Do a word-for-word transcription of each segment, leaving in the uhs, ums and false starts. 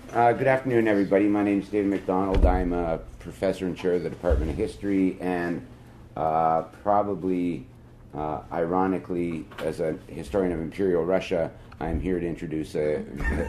Uh, good afternoon, everybody. My name is David McDonald. I'm a professor and chair of the Department of History, and uh, probably, uh, ironically, as a historian of Imperial Russia, I'm here to introduce a,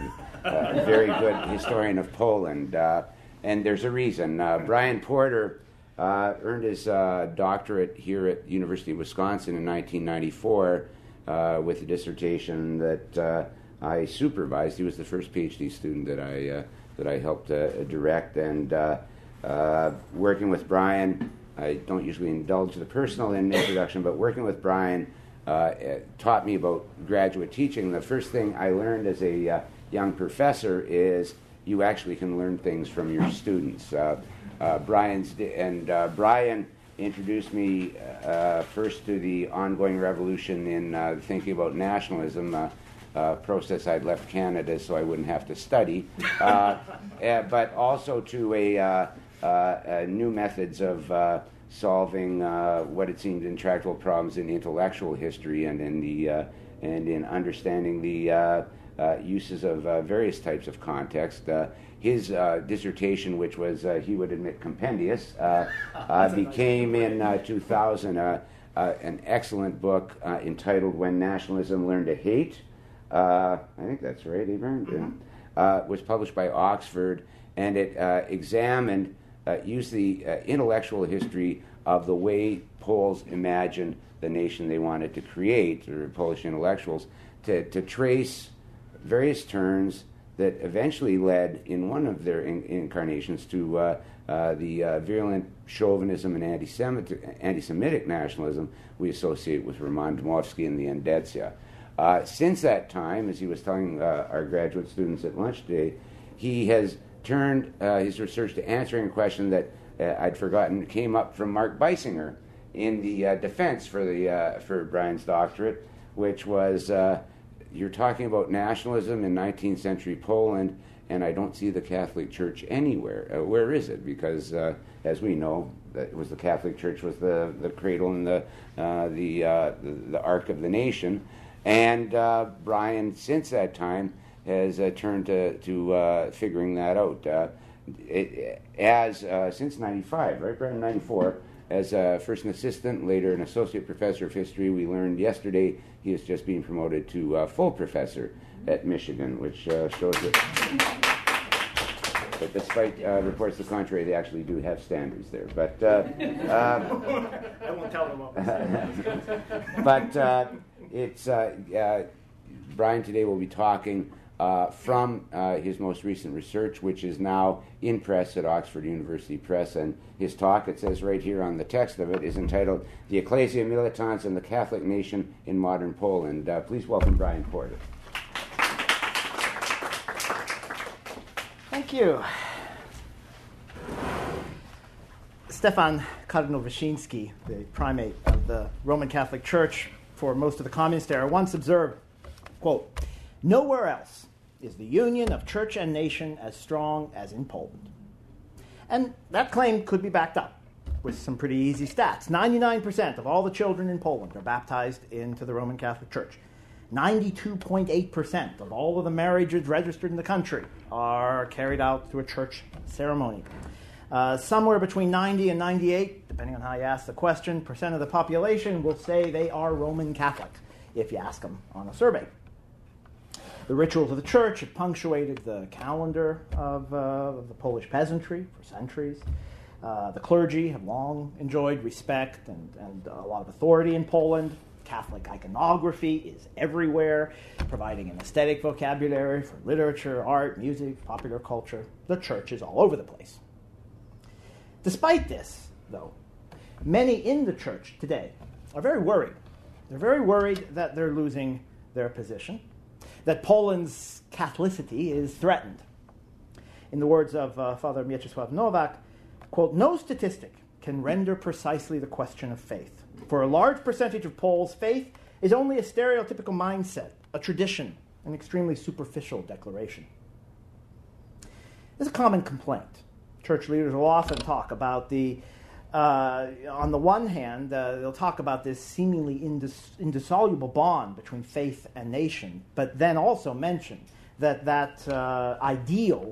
a very good historian of Poland. Uh, and there's a reason. Uh, Brian Porter uh, earned his uh, doctorate here at University of Wisconsin in nineteen ninety-four uh, with a dissertation that uh, I supervised. He was the first PhD student that I uh, that I helped uh, direct, and uh, uh, working with Brian, I don't usually indulge the personal in introduction, but working with Brian uh, taught me about graduate teaching. The first thing I learned as a uh, young professor is you actually can learn things from your students. Uh, uh, Brian's and uh, Brian introduced me uh, first to the ongoing revolution in uh, thinking about nationalism. Uh, Uh, process. I'd left Canada so I wouldn't have to study, uh, uh, but also to a uh, uh, uh, new methods of uh, solving uh, what it seemed intractable problems in intellectual history and in the uh, and in understanding the uh, uh, uses of uh, various types of context. Uh, his uh, dissertation, which was uh, he would admit compendious, uh, uh, became in uh, two thousand uh, uh, an excellent book uh, entitled "When Nationalism Learned to Hate." Uh, I think that's right, Abraham. Mm-hmm. Uh, was published by Oxford, and it uh, examined, uh, used the uh, intellectual history of the way Poles imagined the nation they wanted to create, or Polish intellectuals, to, to trace various turns that eventually led, in one of their in- incarnations, to uh, uh, the uh, virulent chauvinism and anti-Semitic, anti-Semitic nationalism we associate with Roman Dmowski and the Endecja. Uh, since that time, as he was telling uh, our graduate students at lunch today, he has turned uh, his research to answering a question that uh, I'd forgotten came up from Mark Beisinger in the uh, defense for the uh, for Brian's doctorate, which was uh, you're talking about nationalism in nineteenth century Poland, and I don't see the Catholic Church anywhere. Uh, where is it? Because uh, as we know, that it was the Catholic Church was the, the cradle and the uh, the, uh, the the ark of the nation. And uh, Brian, since that time, has uh, turned to, to uh, figuring that out. Uh, it, as uh, since ninety-five, right, Brian, ninety-four, as uh, first an assistant, later an associate professor of history. We learned yesterday he is just being promoted to uh, full professor at Michigan, which uh, shows that. But despite uh, reports to the contrary, they actually do have standards there. But uh, uh, I won't tell them what. But. Uh, It's uh, uh, Brian today will be talking uh, from uh, his most recent research, which is now in press at Oxford University Press. And his talk, it says right here on the text of it, is entitled "The Ecclesia Militans and the Catholic Nation in Modern Poland." Uh, please welcome Brian Porter. Thank you. Stefan Cardinal-Wyszynski, the primate of the Roman Catholic Church for most of the communist era, once observed, quote, "Nowhere else is the union of church and nation as strong as in Poland." And that claim could be backed up with some pretty easy stats. ninety-nine percent of all the children in Poland are baptized into the Roman Catholic Church. ninety-two point eight percent of all of the marriages registered in the country are carried out through a church ceremony. Uh, somewhere between ninety and ninety-eight, depending on how you ask the question, percent of the population will say they are Roman Catholic if you ask them on a survey. The rituals of the church have punctuated the calendar of, uh, of the Polish peasantry for centuries. Uh, the clergy have long enjoyed respect and, and a lot of authority in Poland. Catholic iconography is everywhere, providing an aesthetic vocabulary for literature, art, music, popular culture. The church is all over the place. Despite this, though, many in the church today are very worried. They're very worried that they're losing their position, that Poland's Catholicity is threatened. In the words of uh, Father Mieczysław Nowak, quote, "No statistic can render precisely the question of faith. For a large percentage of Poles, faith is only a stereotypical mindset, a tradition, an extremely superficial declaration." This is a common complaint. Church leaders will often talk about the, uh, on the one hand, uh, they'll talk about this seemingly indis- indissoluble bond between faith and nation, but then also mention that that uh, ideal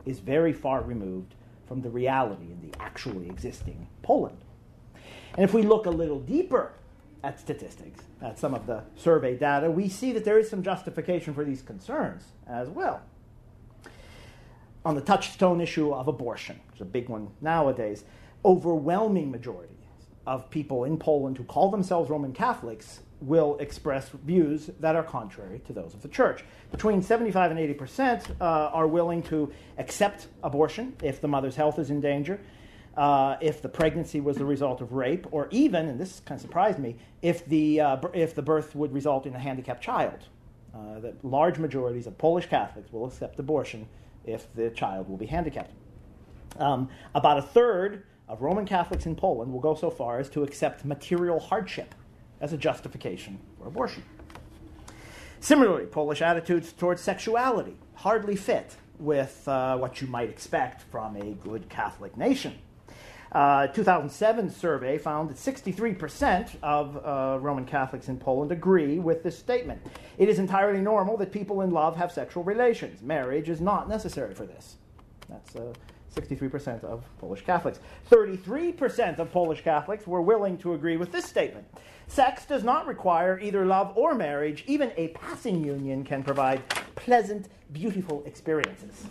is very far removed from the reality in the actually existing Poland. And if we look a little deeper at statistics, at some of the survey data, we see that there is some justification for these concerns as well. On the touchstone issue of abortion, which is a big one nowadays, overwhelming majority of people in Poland who call themselves Roman Catholics will express views that are contrary to those of the Church. Between seventy-five and eighty percent uh, are willing to accept abortion if the mother's health is in danger, uh, if the pregnancy was the result of rape, or even, and this kind of surprised me, if the, uh, if the birth would result in a handicapped child. Uh, that large majorities of Polish Catholics will accept abortion if the child will be handicapped. Um, about a third of Roman Catholics in Poland will go so far as to accept material hardship as a justification for abortion. Similarly, Polish attitudes towards sexuality hardly fit with uh, what you might expect from a good Catholic nation. Uh, two thousand seven survey found that sixty-three percent of uh, Roman Catholics in Poland agree with this statement. It is entirely normal that people in love have sexual relations. Marriage is not necessary for this. That's uh, sixty-three percent of Polish Catholics. thirty-three percent of Polish Catholics were willing to agree with this statement. Sex does not require either love or marriage. Even a passing union can provide pleasant, beautiful experiences.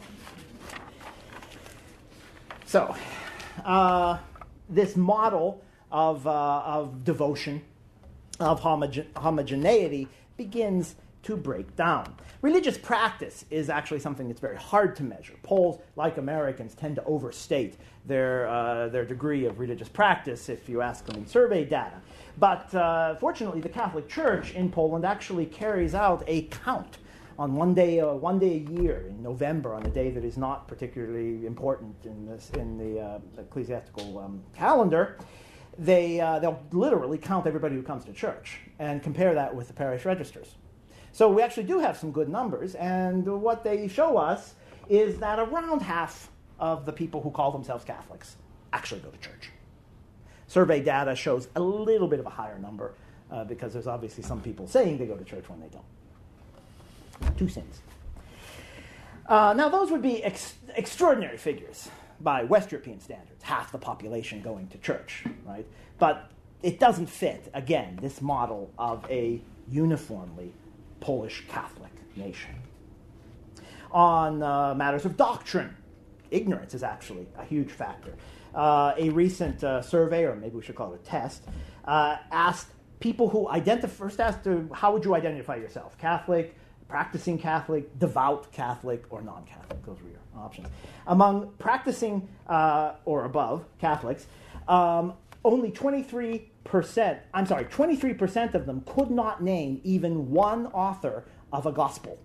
So, uh, this model of, uh, of devotion, of homoge- homogeneity, begins to break down. Religious practice is actually something that's very hard to measure. Poles, like Americans, tend to overstate their, uh, their degree of religious practice if you ask them in survey data. But uh, fortunately, the Catholic Church in Poland actually carries out a count on one day, uh, one day a year in November, on a day that is not particularly important in, this, in the uh, ecclesiastical um, calendar. They, uh, they'll literally count everybody who comes to church and compare that with the parish registers. So we actually do have some good numbers, and what they show us is that around half of the people who call themselves Catholics actually go to church. Survey data shows a little bit of a higher number uh, because there's obviously some people saying they go to church when they don't. Two sins. Uh, now, those would be ex- extraordinary figures by West European standards, half the population going to church, right? But it doesn't fit, again, this model of a uniformly Polish Catholic nation. On uh, matters of doctrine, ignorance is actually a huge factor. Uh, a recent uh, survey, or maybe we should call it a test, uh, asked people who identify, first asked, to, how would you identify yourself? Catholic, practicing Catholic, devout Catholic, or non-Catholic? Those were your options. Among practicing uh, or above Catholics, um, only twenty-three percent, I'm sorry, twenty-three percent of them could not name even one author of a gospel.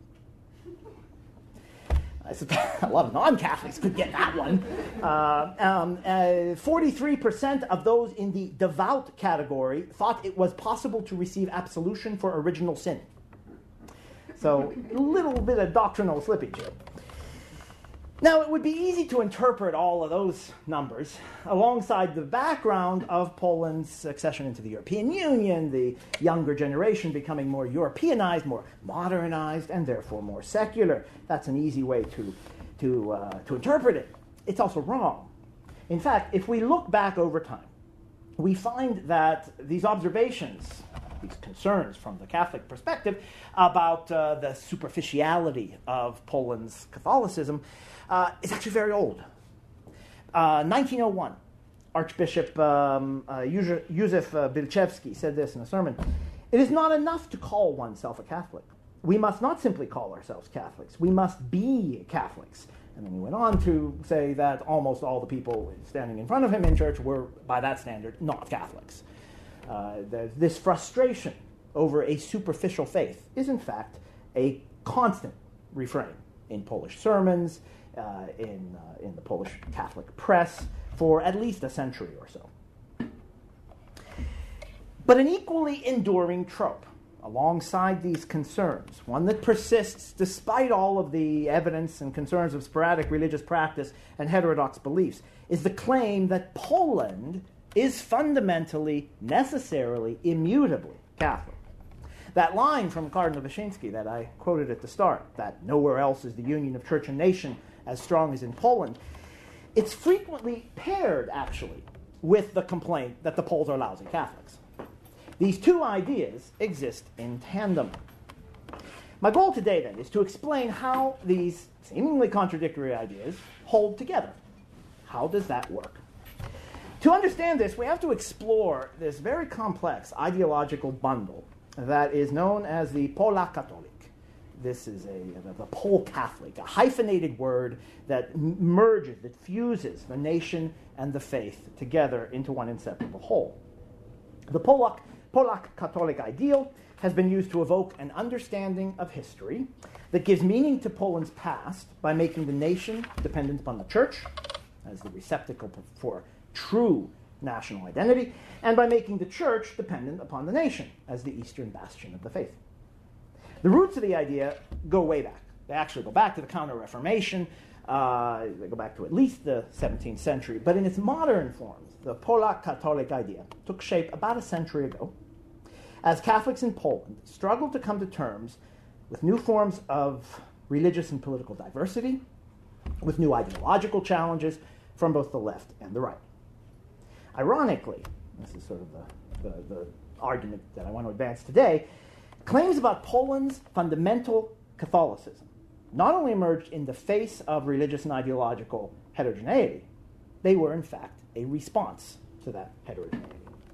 A lot of non-Catholics could get that one. Uh, um, uh, forty-three percent of those in the devout category thought it was possible to receive absolution for original sin. So a little bit of doctrinal slippage here. Now, it would be easy to interpret all of those numbers alongside the background of Poland's accession into the European Union, the younger generation becoming more Europeanized, more modernized, and therefore more secular. That's an easy way to, to, uh, to interpret it. It's also wrong. In fact, if we look back over time, we find that these observations, these concerns from the Catholic perspective about uh, the superficiality of Poland's Catholicism uh, is actually very old. Uh, nineteen oh one, Archbishop um, uh, Józef uh, Bilczewski said this in a sermon: "It is not enough to call oneself a Catholic. We must not simply call ourselves Catholics. We must be Catholics." And then he went on to say that almost all the people standing in front of him in church were, by that standard, not Catholics. Uh, this frustration over a superficial faith is, in fact, a constant refrain in Polish sermons, uh, in, uh, in the Polish Catholic press, for at least a century or so. But an equally enduring trope, alongside these concerns, one that persists despite all of the evidence and concerns of sporadic religious practice and heterodox beliefs, is the claim that Poland is fundamentally, necessarily, immutably Catholic. That line from Cardinal Wyszynski that I quoted at the start, that nowhere else is the union of church and nation as strong as in Poland, it's frequently paired, actually, with the complaint that the Poles are lousy Catholics. These two ideas exist in tandem. My goal today, then, is to explain how these seemingly contradictory ideas hold together. How does that work? To understand this, we have to explore this very complex ideological bundle that is known as the Pola Katolik. This is a, the Pole Catholic, a hyphenated word that merges, that fuses the nation and the faith together into one inseparable whole. The Polak, Polak Catholic ideal has been used to evoke an understanding of history that gives meaning to Poland's past by making the nation dependent upon the church as the receptacle for true national identity, and by making the church dependent upon the nation as the eastern bastion of the faith. The roots of the idea go way back. They actually go back to the Counter-Reformation. Uh, they go back to at least the seventeenth century. But in its modern forms, the Polak Catholic idea took shape about a century ago as Catholics in Poland struggled to come to terms with new forms of religious and political diversity, with new ideological challenges from both the left and the right. Ironically, this is sort of the, the, the argument that I want to advance today, claims about Poland's fundamental Catholicism not only emerged in the face of religious and ideological heterogeneity, they were in fact a response to that heterogeneity.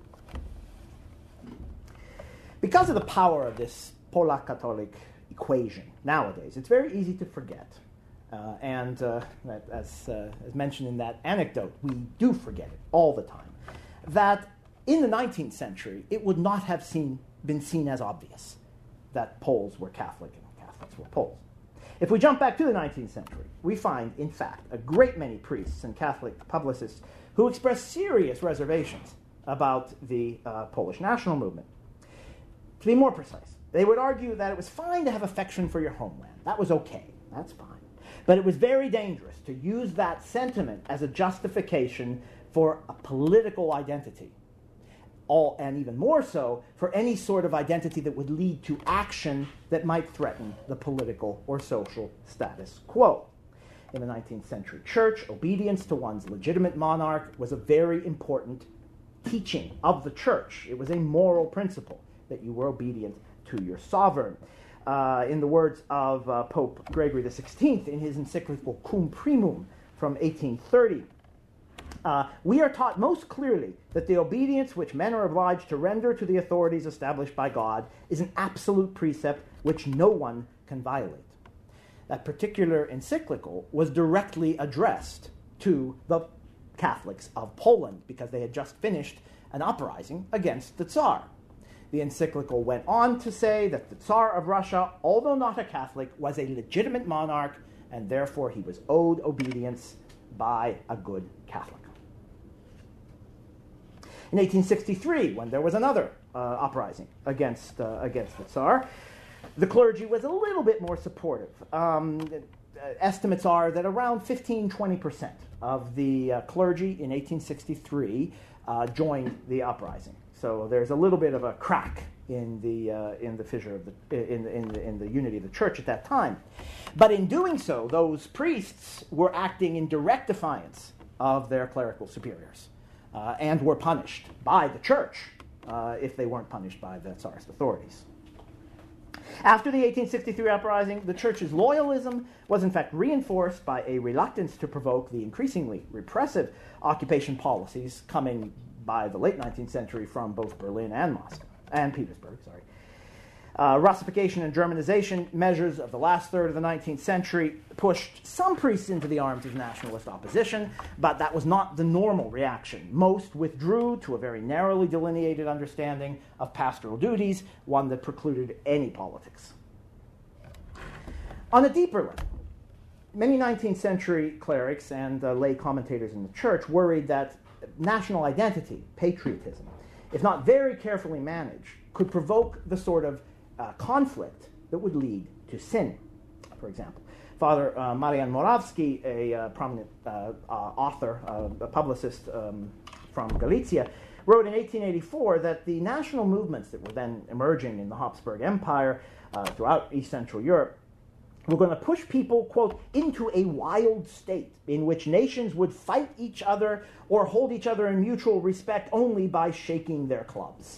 Because of the power of this Polak Catholic equation nowadays, it's very easy to forget. Uh, and uh, as, uh, as mentioned in that anecdote, we do forget it all the time, that in the nineteenth century, it would not have seen, been seen as obvious that Poles were Catholic and Catholics were Poles. If we jump back to the nineteenth century, we find, in fact, a great many priests and Catholic publicists who express serious reservations about the uh, Polish national movement. To be more precise, they would argue that it was fine to have affection for your homeland. That was okay. That's fine. But it was very dangerous to use that sentiment as a justification for a political identity. All, and even more so, for any sort of identity that would lead to action that might threaten the political or social status quo. In the nineteenth century church, obedience to one's legitimate monarch was a very important teaching of the church. It was a moral principle that you were obedient to your sovereign. Uh, in the words of uh, Pope Gregory the sixteenth in his encyclical Cum Primum from eighteen thirty, Uh, we are taught most clearly that the obedience which men are obliged to render to the authorities established by God is an absolute precept which no one can violate. That particular encyclical was directly addressed to the Catholics of Poland because they had just finished an uprising against the Tsar. The encyclical went on to say that the Tsar of Russia, although not a Catholic, was a legitimate monarch, and therefore he was owed obedience by a good Catholic. In eighteen sixty-three, when there was another uh, uprising against, uh, against the Tsar, the clergy was a little bit more supportive. Um, estimates are that around fifteen to twenty percent of the uh, clergy in eighteen sixty-three uh, joined the uprising. So there's a little bit of a crack in the uh, in the fissure of the in the, in the in the unity of the church at that time. But in doing so, those priests were acting in direct defiance of their clerical superiors, uh, and were punished by the church uh, if they weren't punished by the Tsarist authorities. After the eighteen sixty-three uprising, the church's loyalism was in fact reinforced by a reluctance to provoke the increasingly repressive occupation policies coming by the late nineteenth century from both Berlin and Moscow, and Petersburg, sorry. Uh, Russification and Germanization measures of the last third of the nineteenth century pushed some priests into the arms of nationalist opposition, but that was not the normal reaction. Most withdrew to a very narrowly delineated understanding of pastoral duties, one that precluded any politics. On a deeper level, many nineteenth century clerics and uh, lay commentators in the church worried that national identity, patriotism, if not very carefully managed, could provoke the sort of uh, conflict that would lead to sin. For example, Father uh, Marian Moravsky, a uh, prominent uh, uh, author, uh, a publicist um, from Galicia, wrote in eighteen eighty-four that the national movements that were then emerging in the Habsburg Empire uh, throughout East Central Europe were going to push people, quote, into a wild state in which nations would fight each other or hold each other in mutual respect only by shaking their clubs.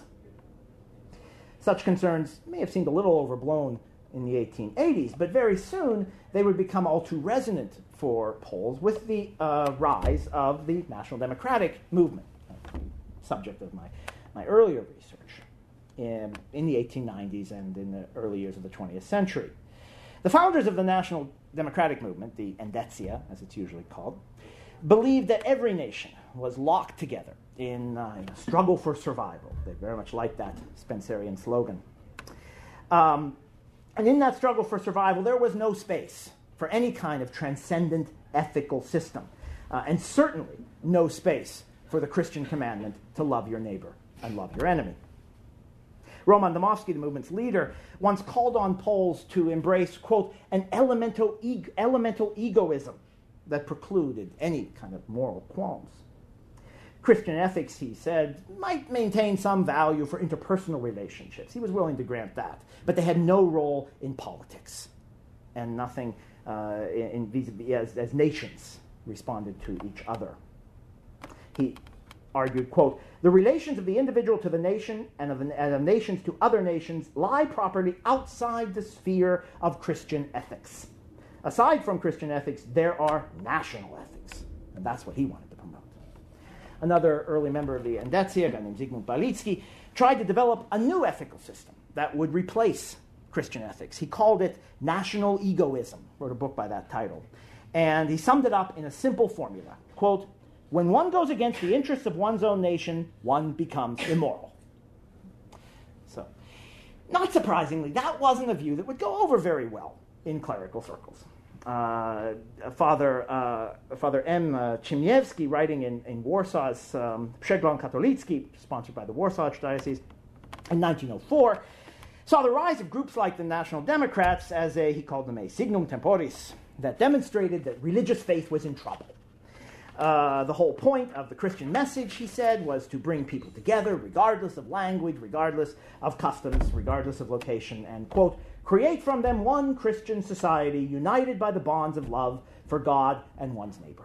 Such concerns may have seemed a little overblown in the eighteen eighties, but very soon they would become all too resonant for Poles with the uh, rise of the National Democratic movement, subject of my, my earlier research in, in the eighteen nineties and in the early years of the twentieth century. The founders of the National Democratic movement, the Endecja, as it's usually called, believed that every nation was locked together in, uh, in a struggle for survival. They very much liked that Spencerian slogan. Um, and in that struggle for survival, there was no space for any kind of transcendent ethical system, uh, and certainly no space for the Christian commandment to love your neighbor and love your enemy. Roman Dmowski, the movement's leader, once called on Poles to embrace, quote, an elemental, e- elemental egoism that precluded any kind of moral qualms. Christian ethics, he said, might maintain some value for interpersonal relationships. He was willing to grant that. But they had no role in politics and nothing uh, in, in, as, as nations responded to each other. He argued, quote, the relations of the individual to the nation and of, the, and of nations to other nations lie properly outside the sphere of Christian ethics. Aside from Christian ethics, there are national ethics. And that's what he wanted to promote. Another early member of the Endecja, a guy named Zygmunt Balicki, tried to develop a new ethical system that would replace Christian ethics. He called it national egoism, wrote a book by that title. And he summed it up in a simple formula, quote, when one goes against the interests of one's own nation, one becomes immoral. So, not surprisingly, that wasn't a view that would go over very well in clerical circles. Uh, Father uh, Father M. Uh, Chmielewski, writing in, in Warsaw's um, Przegląd Katolicki, sponsored by the Warsaw Archdiocese, in nineteen oh four, saw the rise of groups like the National Democrats as a, he called them a signum temporis, that demonstrated that religious faith was in trouble. Uh, the whole point of the Christian message, he said, was to bring people together, regardless of language, regardless of customs, regardless of location, and, quote, create from them one Christian society united by the bonds of love for God and one's neighbor.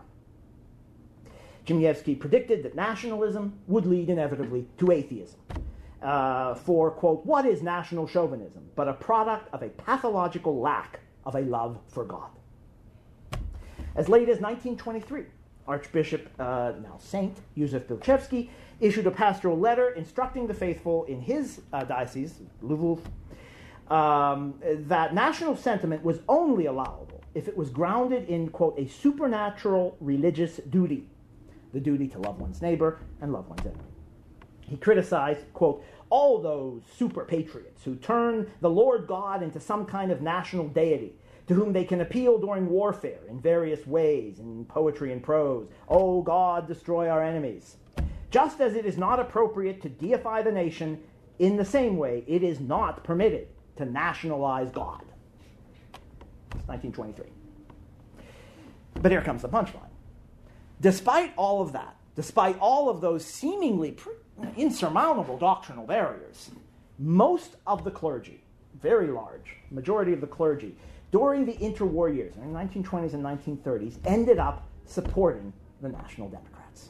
Chmielewski predicted that nationalism would lead inevitably to atheism. Uh, for, quote, what is national chauvinism but a product of a pathological lack of a love for God? As late as nineteen twenty-three, Archbishop, uh, now Saint, Józef Pilchewski, issued a pastoral letter instructing the faithful in his uh, diocese, Lwów, um, that national sentiment was only allowable if it was grounded in, quote, a supernatural religious duty, the duty to love one's neighbor and love one's enemy. He criticized, quote, all those super patriots who turn the Lord God into some kind of national deity to whom they can appeal during warfare in various ways, in poetry and prose. Oh, God, destroy our enemies. Just as it is not appropriate to deify the nation, in the same way, it is not permitted to nationalize God. It's nineteen twenty-three. But here comes the punchline. Despite all of that, despite all of those seemingly insurmountable doctrinal barriers, most of the clergy, very large majority of the clergy, during the interwar years, in the nineteen twenties and nineteen thirties, ended up supporting the National Democrats.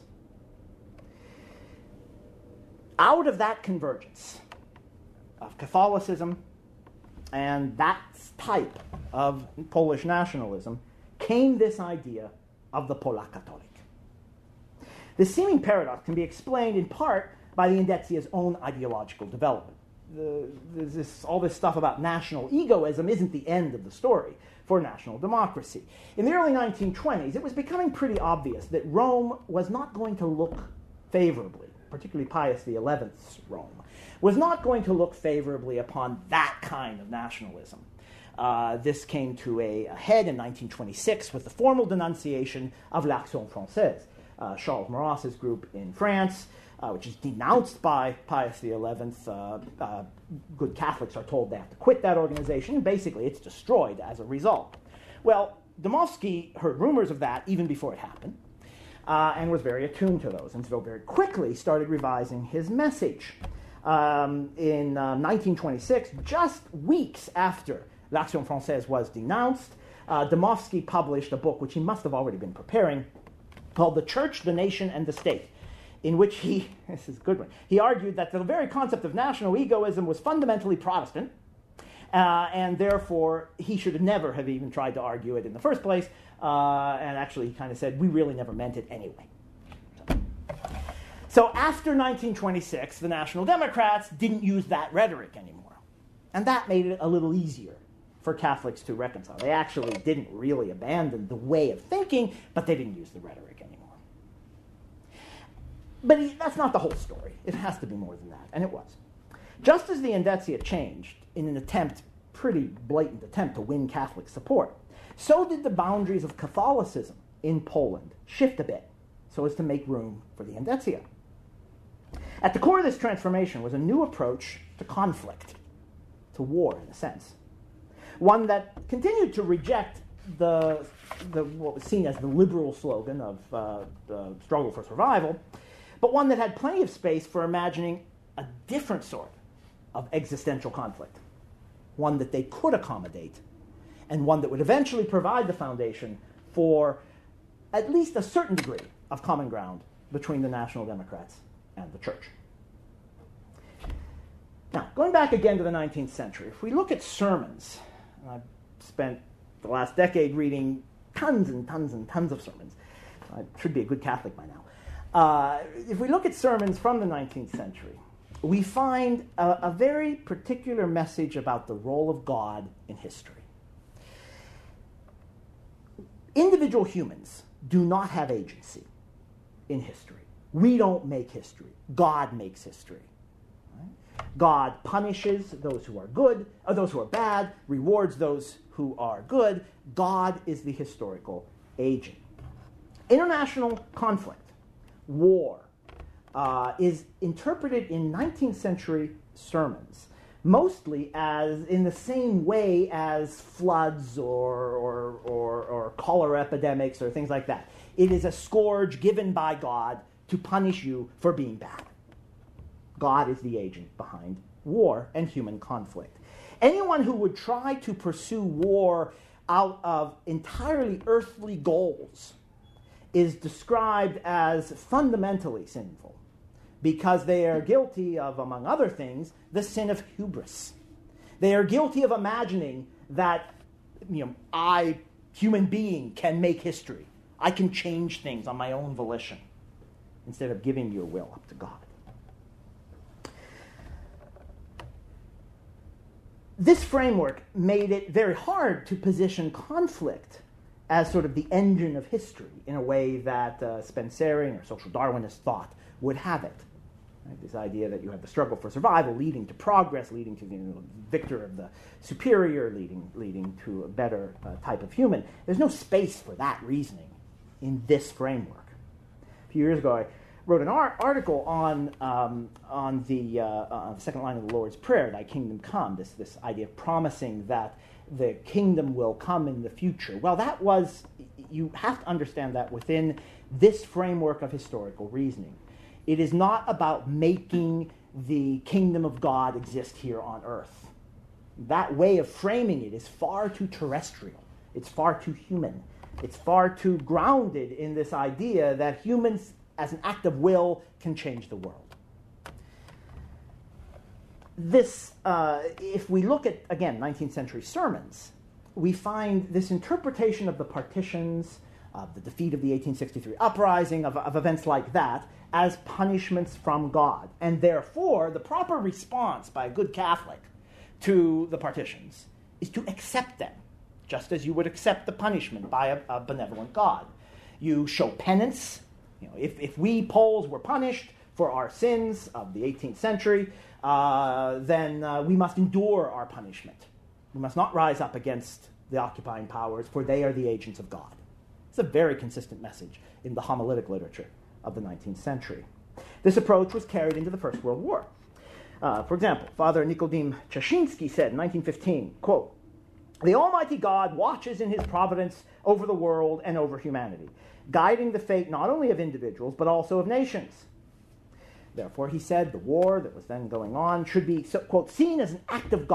Out of that convergence of Catholicism and that type of Polish nationalism came this idea of the Polak Katolik. This seeming paradox can be explained in part by the Endeczia's own ideological development. The, this, all this stuff about national egoism isn't the end of the story for national democracy. In the early nineteen twenties, it was becoming pretty obvious that Rome was not going to look favorably, particularly Pius the eleventh's Rome, was not going to look favorably upon that kind of nationalism. Uh, this came to a, a head in nineteen twenty-six with the formal denunciation of l'Action Française, uh, Charles Maurras's group in France, Uh, which is denounced by Pius the eleventh. Uh, uh, good Catholics are told they have to quit that organization, and basically it's destroyed as a result. Well, Dmowski heard rumors of that even before it happened, uh, and was very attuned to those, and so very quickly started revising his message. Um, in uh, nineteen twenty-six, just weeks after l'Action Française was denounced, uh, Dmowski published a book, which he must have already been preparing, called The Church, the Nation, and the State, in which he, this is a good one, he argued that the very concept of national egoism was fundamentally Protestant, uh, and therefore he should never have even tried to argue it in the first place, uh, and actually he kind of said, we really never meant it anyway. So, so after nineteen twenty-six, the National Democrats didn't use that rhetoric anymore, and that made it a little easier for Catholics to reconcile. They actually didn't really abandon the way of thinking, but they didn't use the rhetoric anymore. But he, that's not the whole story. It has to be more than that, and it was. Just as the Endecja changed in an attempt, pretty blatant attempt to win Catholic support, so did the boundaries of Catholicism in Poland shift a bit so as to make room for the Endecja. At the core of this transformation was a new approach to conflict, to war in a sense, one that continued to reject the, the what was seen as the liberal slogan of uh, the struggle for survival, but one that had plenty of space for imagining a different sort of existential conflict, one that they could accommodate, and one that would eventually provide the foundation for at least a certain degree of common ground between the National Democrats and the Church. Now, going back again to the nineteenth century, if we look at sermons, and I've spent the last decade reading tons and tons and tons of sermons. I should be a good Catholic by now. Uh, if we look at sermons from the nineteenth century, we find a, a very particular message about the role of God in history. Individual humans do not have agency in history. We don't make history. God makes history. Right? God punishes those who are good, or those who are bad, rewards those who are good. God is the historical agent. International conflict, war, uh, is interpreted in nineteenth century sermons mostly as in the same way as floods or, or, or, or cholera epidemics or things like that. It is a scourge given by God to punish you for being bad. God is the agent behind war and human conflict. Anyone who would try to pursue war out of entirely earthly goals is described as fundamentally sinful because they are guilty of, among other things, the sin of hubris. They are guilty of imagining that, you know, I, human being, can make history. I can change things on my own volition instead of giving your will up to God. This framework made it very hard to position conflict as sort of the engine of history in a way that uh, Spencerian or social Darwinist thought would have it. Right? This idea that you have the struggle for survival leading to progress, leading to the you know, victor of the superior, leading, leading to a better uh, type of human. There's no space for that reasoning in this framework. A few years ago, I wrote an ar- article on um, on the, uh, uh, the second line of the Lord's Prayer, "Thy kingdom come," this, this idea of promising that the kingdom will come in the future. Well, that was, you have to understand that within this framework of historical reasoning. It is not about making the kingdom of God exist here on earth. That way of framing it is far too terrestrial. It's far too human. It's far too grounded in this idea that humans, as an act of will, can change the world. This, uh, if we look at, again, nineteenth century sermons, we find this interpretation of the partitions, of the defeat of the eighteen sixty-three uprising, of, of events like that, as punishments from God. And therefore, the proper response by a good Catholic to the partitions is to accept them, just as you would accept the punishment by a, a benevolent God. You show penance. You know, if, if we Poles were punished for our sins of the eighteenth century, uh, then uh, we must endure our punishment. We must not rise up against the occupying powers, for they are the agents of God. It's a very consistent message in the homiletic literature of the nineteenth century. This approach was carried into the First World War. Uh, for example, Father Nikodem Chashinsky said in nineteen fifteen, quote, "The Almighty God watches in his providence over the world and over humanity, guiding the fate not only of individuals, but also of nations. Therefore, he said, the war that was then going on should be, so, quote, seen as an act of God,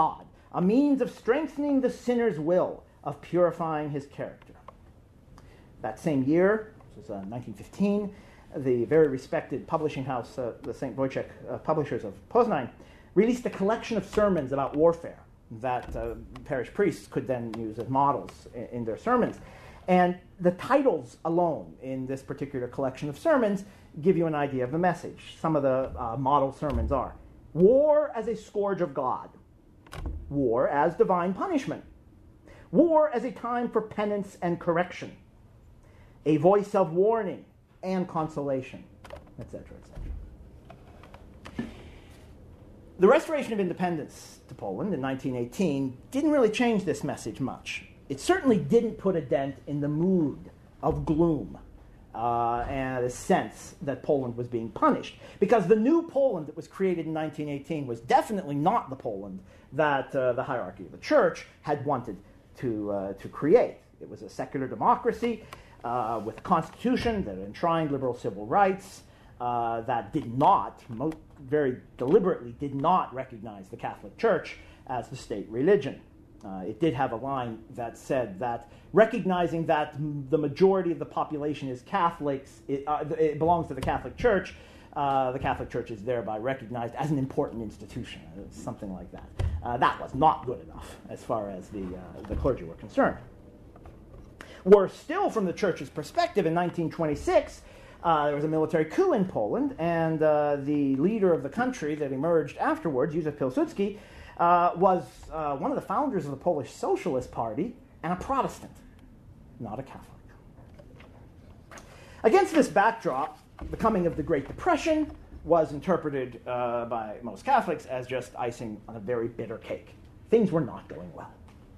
a means of strengthening the sinner's will, of purifying his character. That same year, this was uh, nineteen fifteen, the very respected publishing house, uh, the Saint Wojciech uh, Publishers of Poznań, released a collection of sermons about warfare that uh, parish priests could then use as models in, in their sermons. And the titles alone in this particular collection of sermons give you an idea of the message. Some of the uh, model sermons are: war as a scourge of God, war as divine punishment, war as a time for penance and correction, a voice of warning and consolation, et cetera, et cetera. The restoration of independence to Poland in nineteen eighteen didn't really change this message much. It certainly didn't put a dent in the mood of gloom uh, and a sense that Poland was being punished, because the new Poland that was created in nineteen eighteen was definitely not the Poland that uh, the hierarchy of the church had wanted to, uh, to create. It was a secular democracy uh, with a constitution that enshrined liberal civil rights, uh, that did not, mo- very deliberately did not recognize the Catholic Church as the state religion. Uh, it did have a line that said that recognizing that m- the majority of the population is Catholics, it, uh, it belongs to the Catholic Church, uh, the Catholic Church is thereby recognized as an important institution, something like that. Uh, that was not good enough as far as the, uh, the clergy were concerned. Worse still, from the Church's perspective, in nineteen twenty-six, uh, there was a military coup in Poland, and uh, the leader of the country that emerged afterwards, Józef Pilsudski, Uh, was uh, one of the founders of the Polish Socialist Party and a Protestant, not a Catholic. Against this backdrop, the coming of the Great Depression was interpreted uh, by most Catholics as just icing on a very bitter cake. Things were not going well.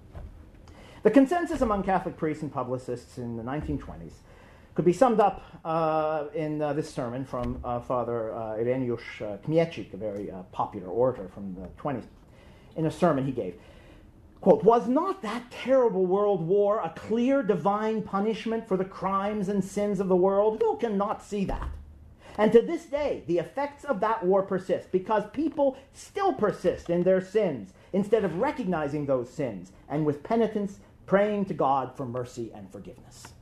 The consensus among Catholic priests and publicists in the nineteen twenties could be summed up uh, in uh, this sermon from uh, Father uh, Ireneusz uh, Kmiecik, a very uh, popular orator from the twenties. In a sermon he gave, quote, "Was not that terrible world war a clear divine punishment for the crimes and sins of the world? Who cannot see that? And to this day, the effects of that war persist, because people still persist in their sins, instead of recognizing those sins, and with penitence, praying to God for mercy and forgiveness."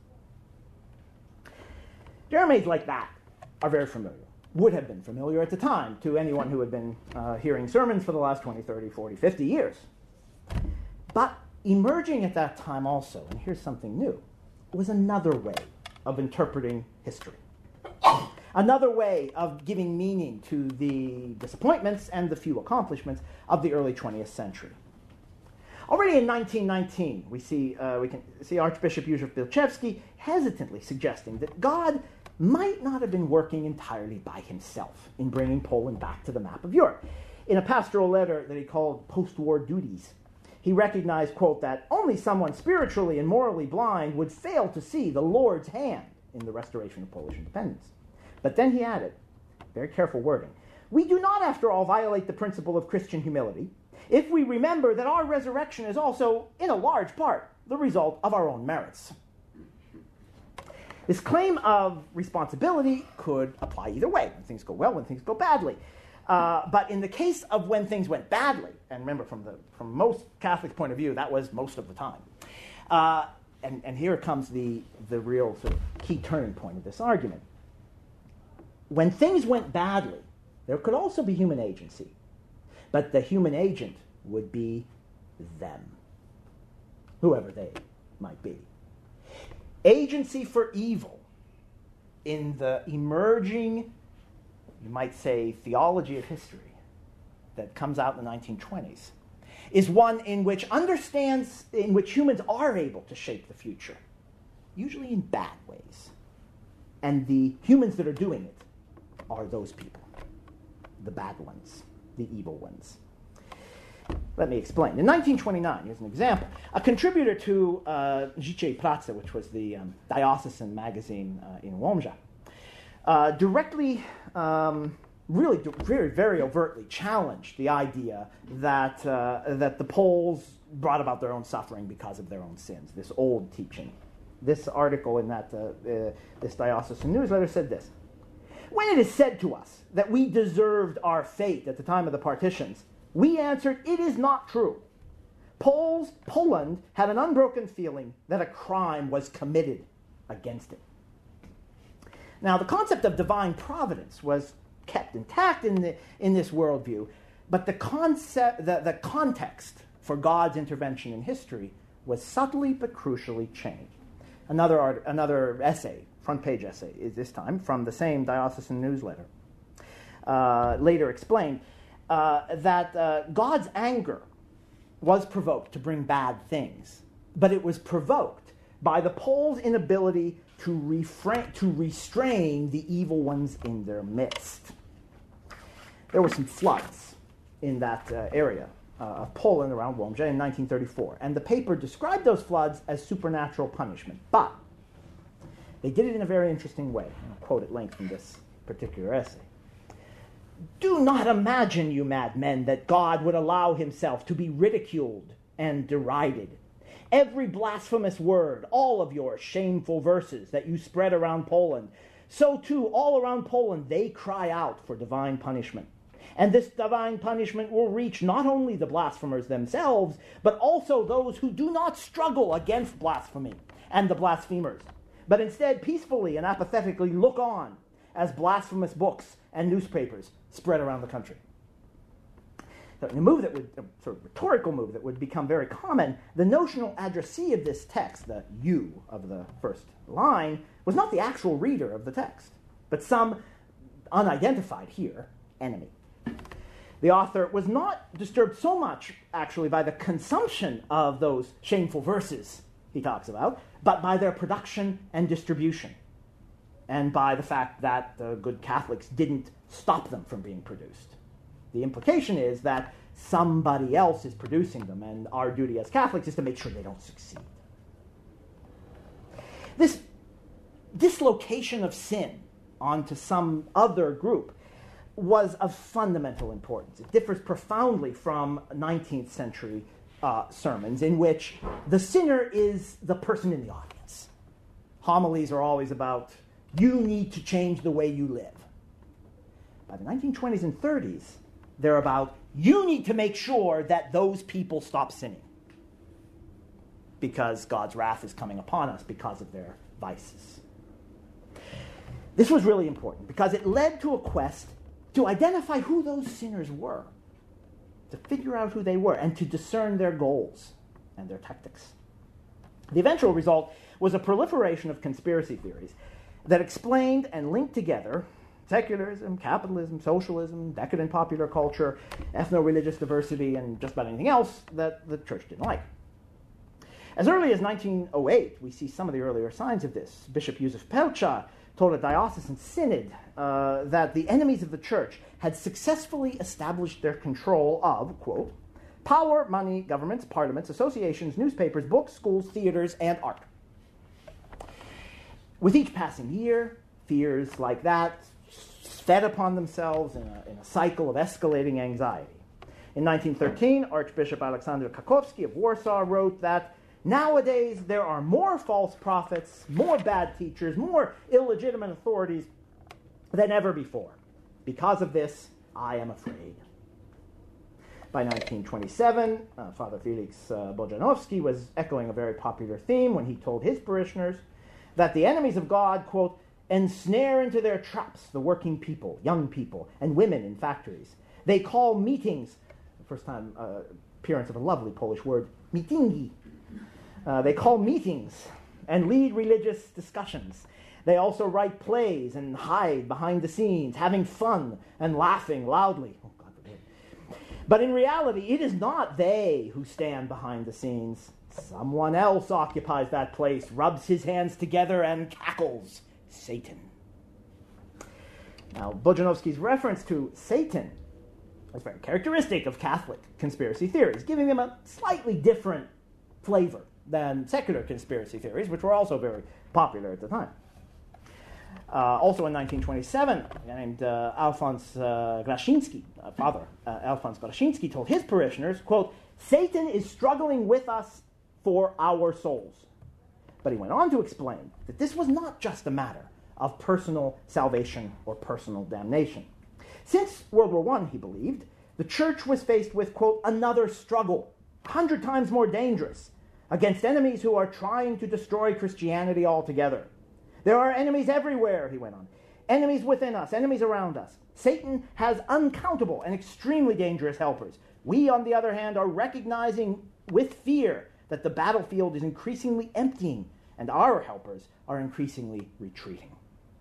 Jeremiads like that are very familiar. Would have been familiar at the time to anyone who had been uh, hearing sermons for the last twenty, thirty, forty, fifty years. But emerging at that time also, and here's something new, was another way of interpreting history. Another way of giving meaning to the disappointments and the few accomplishments of the early twentieth century. Already in nineteen nineteen, we see, uh, we can see Archbishop Józef Pilczewski hesitantly suggesting that God might not have been working entirely by himself in bringing Poland back to the map of Europe. In a pastoral letter that he called Post-War Duties, he recognized, quote, that only someone spiritually and morally blind would fail to see the Lord's hand in the restoration of Polish independence. But then he added, very careful wording, "We do not, after all, violate the principle of Christian humility if we remember that our resurrection is also, in a large part, the result of our own merits." This claim of responsibility could apply either way, when things go well, when things go badly. Uh, but in the case of when things went badly, and remember, from the from most Catholics' point of view, that was most of the time. Uh, and, and here comes the, the real sort of key turning point of this argument. When things went badly, there could also be human agency. But the human agent would be them, whoever they might be. Agency for evil in the emerging, you might say, theology of history that comes out in the nineteen twenties is one in which understands, in which humans are able to shape the future, usually in bad ways. And the humans that are doing it are those people, the bad ones, the evil ones. Let me explain. In nineteen twenty-nine, here's an example. A contributor to uh, Życie i Praca, which was the um, diocesan magazine uh, in Łomża, uh, directly, um, really d- very, very overtly challenged the idea that, uh, that the Poles brought about their own suffering because of their own sins, this old teaching. This article in that, uh, uh, this diocesan newsletter said this: "When it is said to us that we deserved our fate at the time of the partitions, we answered, it is not true. Poles, Poland had an unbroken feeling that a crime was committed against it. Now, the concept of divine providence was kept intact in, the, in this worldview, but the, concept, the, the context for God's intervention in history was subtly but crucially changed. Another, art, another essay, front-page essay, is this time from the same diocesan newsletter, uh, later explained uh, that uh, God's anger was provoked to bring bad things, but it was provoked by the Poles' inability to, refrain, to restrain the evil ones in their midst. There were some floods in that uh, area uh, of Poland around Łomża in nineteen thirty-four, and the paper described those floods as supernatural punishment, but they did it in a very interesting way. I'll quote at length from this particular essay. "Do not imagine, you madmen, that God would allow himself to be ridiculed and derided. Every blasphemous word, all of your shameful verses that you spread around Poland, so too all around Poland they cry out for divine punishment. And this divine punishment will reach not only the blasphemers themselves, but also those who do not struggle against blasphemy and the blasphemers, but instead peacefully and apathetically look on as blasphemous books and newspapers spread around the country." So in a move that would, a sort of rhetorical move that would become very common, the notional addressee of this text, the you of the first line, was not the actual reader of the text, but some unidentified here enemy. The author was not disturbed so much, actually, by the consumption of those shameful verses he talks about, but by their production and distribution, and by the fact that the good Catholics didn't stop them from being produced. The implication is that somebody else is producing them, and our duty as Catholics is to make sure they don't succeed. This dislocation of sin onto some other group was of fundamental importance. It differs profoundly from nineteenth century uh, sermons in which the sinner is the person in the audience. Homilies are always about, you need to change the way you live. By the nineteen twenties and thirties, they're about, you need to make sure that those people stop sinning, because God's wrath is coming upon us because of their vices. This was really important because it led to a quest to identify who those sinners were, to figure out who they were, and to discern their goals and their tactics. The eventual result was a proliferation of conspiracy theories that explained and linked together secularism, capitalism, socialism, decadent popular culture, ethno-religious diversity, and just about anything else that the church didn't like. As early as nineteen oh eight, we see some of the earlier signs of this. Bishop Józef Pelcza told a diocesan synod uh, that the enemies of the church had successfully established their control of, quote, power, money, governments, parliaments, associations, newspapers, books, schools, theaters, and art. With each passing year, fears like that fed upon themselves in a, in a cycle of escalating anxiety. In nineteen thirteen, Archbishop Aleksander Kakowski of Warsaw wrote that nowadays there are more false prophets, more bad teachers, more illegitimate authorities than ever before. Because of this, I am afraid. By nineteen twenty-seven, uh, Father Felix uh, Bojanowski was echoing a very popular theme when he told his parishioners that the enemies of God, quote, ensnare into their traps the working people, young people, and women in factories. They call meetings, the first time uh, appearance of a lovely Polish word, mitingi. Uh, they call meetings and lead religious discussions. They also write plays and hide behind the scenes, having fun and laughing loudly. Oh, God forbid. But in reality, it is not they who stand behind the scenes. Someone else occupies that place, rubs his hands together, and cackles. Satan. Now, Bojanowski's reference to Satan is very characteristic of Catholic conspiracy theories, giving them a slightly different flavor than secular conspiracy theories, which were also very popular at the time. Uh, also in nineteen twenty-seven, a guy named uh, Alphonse uh, Grashinsky, uh, Father uh, Alphonse Grashinsky, told his parishioners, quote, Satan is struggling with us for our souls. But he went on to explain that this was not just a matter of personal salvation or personal damnation. Since World War One, he believed, the church was faced with, quote, another struggle a hundred times more dangerous, against enemies who are trying to destroy Christianity altogether. There are enemies everywhere, he went on. Enemies within us, enemies around us. Satan has uncountable and extremely dangerous helpers. We, on the other hand, are recognizing with fear that the battlefield is increasingly emptying and our helpers are increasingly retreating.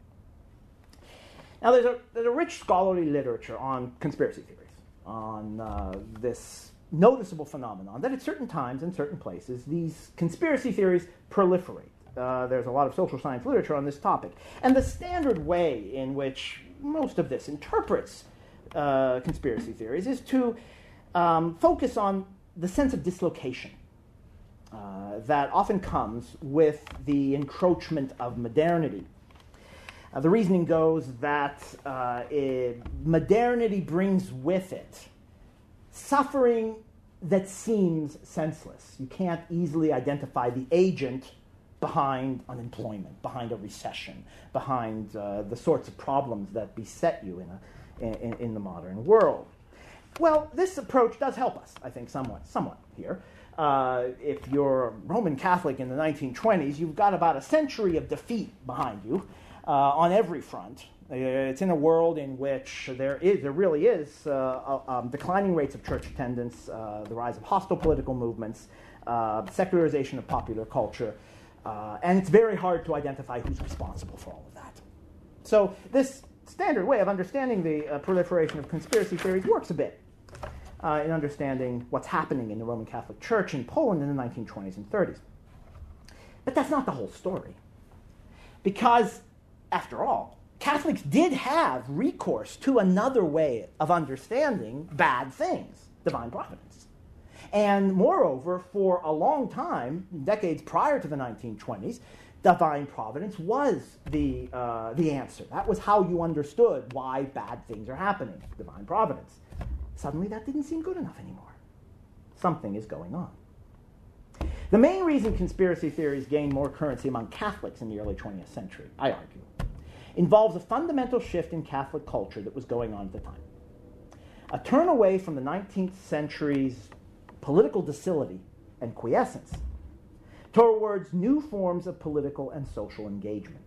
Now, there's a, there's a rich scholarly literature on conspiracy theories, on uh, this noticeable phenomenon that at certain times and certain places, these conspiracy theories proliferate. Uh, there's a lot of social science literature on this topic. And the standard way in which most of this interprets uh, conspiracy theories is to um, focus on the sense of dislocation uh, that often comes with the encroachment of modernity. Uh, the reasoning goes that uh, it, modernity brings with it suffering that seems senseless. You can't easily identify the agent behind unemployment, behind a recession, behind uh, the sorts of problems that beset you in, a, in, in the modern world. Well, this approach does help us, I think, somewhat, somewhat here. Uh, if you're a Roman Catholic in the nineteen twenties, you've got about a century of defeat behind you uh, on every front. Uh, it's in a world in which there is, there really is, uh, um, declining rates of church attendance, uh, the rise of hostile political movements, uh, secularization of popular culture, uh, and it's very hard to identify who's responsible for all of that. So this standard way of understanding the uh, proliferation of conspiracy theories works a bit uh, in understanding what's happening in the Roman Catholic Church in Poland in the nineteen twenties and thirties. But that's not the whole story. Because, after all, Catholics did have recourse to another way of understanding bad things, divine providence. And moreover, for a long time, decades prior to the nineteen twenties, divine providence was the, uh, the answer. That was how you understood why bad things are happening, divine providence. Suddenly that didn't seem good enough anymore. Something is going on. The main reason conspiracy theories gained more currency among Catholics in the early twentieth century, I argue, involves a fundamental shift in Catholic culture that was going on at the time. A turn away from the nineteenth century's political docility and quiescence towards new forms of political and social engagement.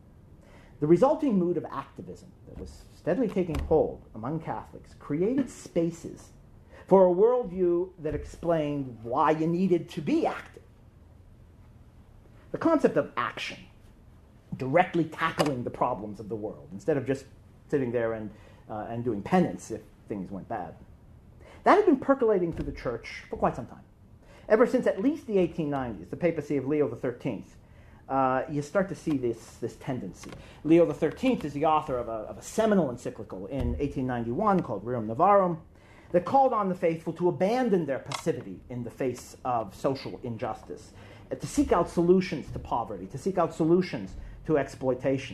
The resulting mood of activism that was steadily taking hold among Catholics created spaces for a worldview that explained why you needed to be active. The concept of action, directly tackling the problems of the world, instead of just sitting there and, uh, and doing penance if things went bad. That had been percolating through the church for quite some time. Ever since at least the eighteen nineties, the papacy of Leo the thirteenth, uh, you start to see this, this tendency. Leo the thirteenth is the author of a, of a seminal encyclical in eighteen ninety-one called Rerum Novarum that called on the faithful to abandon their passivity in the face of social injustice, to seek out solutions to poverty, to seek out solutions to exploitation.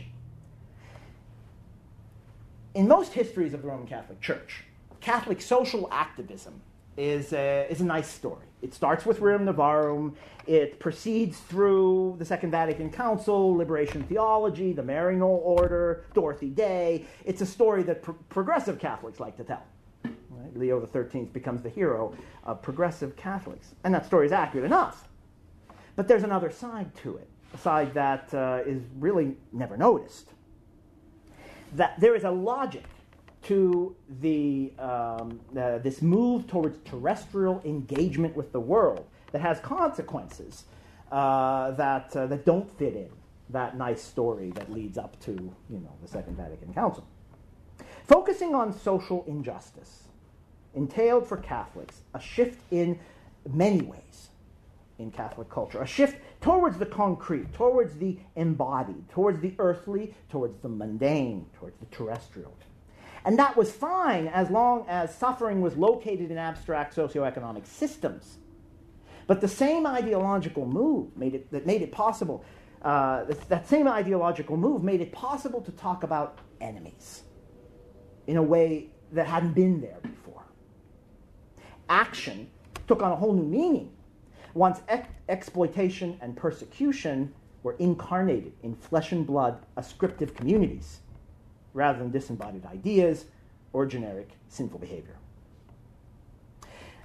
In most histories of the Roman Catholic Church, Catholic social activism is a, is a nice story. It starts with Rerum Novarum. It proceeds through the Second Vatican Council, liberation theology, the Maryknoll Order, Dorothy Day. It's a story that pro- progressive Catholics like to tell. Right? Leo the thirteenth becomes the hero of progressive Catholics. And that story is accurate enough. But there's another side to it, a side that uh, is really never noticed. That there is a logic to the um, uh, this move towards terrestrial engagement with the world that has consequences uh, that uh, that don't fit in that nice story that leads up to, you know, the Second Vatican Council. Focusing on social injustice entailed for Catholics a shift in many ways in Catholic culture, a shift towards the concrete, towards the embodied, towards the earthly, towards the mundane, towards the terrestrial. And that was fine as long as suffering was located in abstract socioeconomic systems. But the same ideological move made it, that made it possible, uh, that same ideological move made it possible to talk about enemies in a way that hadn't been there before. Action took on a whole new meaning once ex- exploitation and persecution were incarnated in flesh and blood ascriptive communities, rather than disembodied ideas or generic sinful behavior.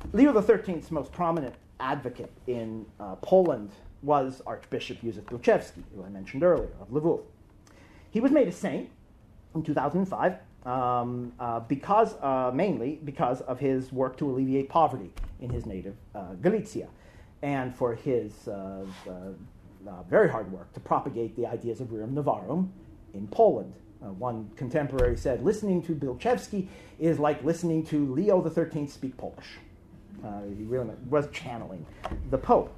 Leo the thirteenth's most prominent advocate in uh, Poland was Archbishop Józef Bilczewski, who I mentioned earlier, of Lwów. He was made a saint in two thousand five, um, uh, because, uh, mainly because of his work to alleviate poverty in his native uh, Galicia, and for his uh, uh, uh, very hard work to propagate the ideas of Rerum Novarum in Poland. Uh, one contemporary said, listening to Bilczewski is like listening to Leo the thirteenth speak Polish. Uh, he really was channeling the Pope.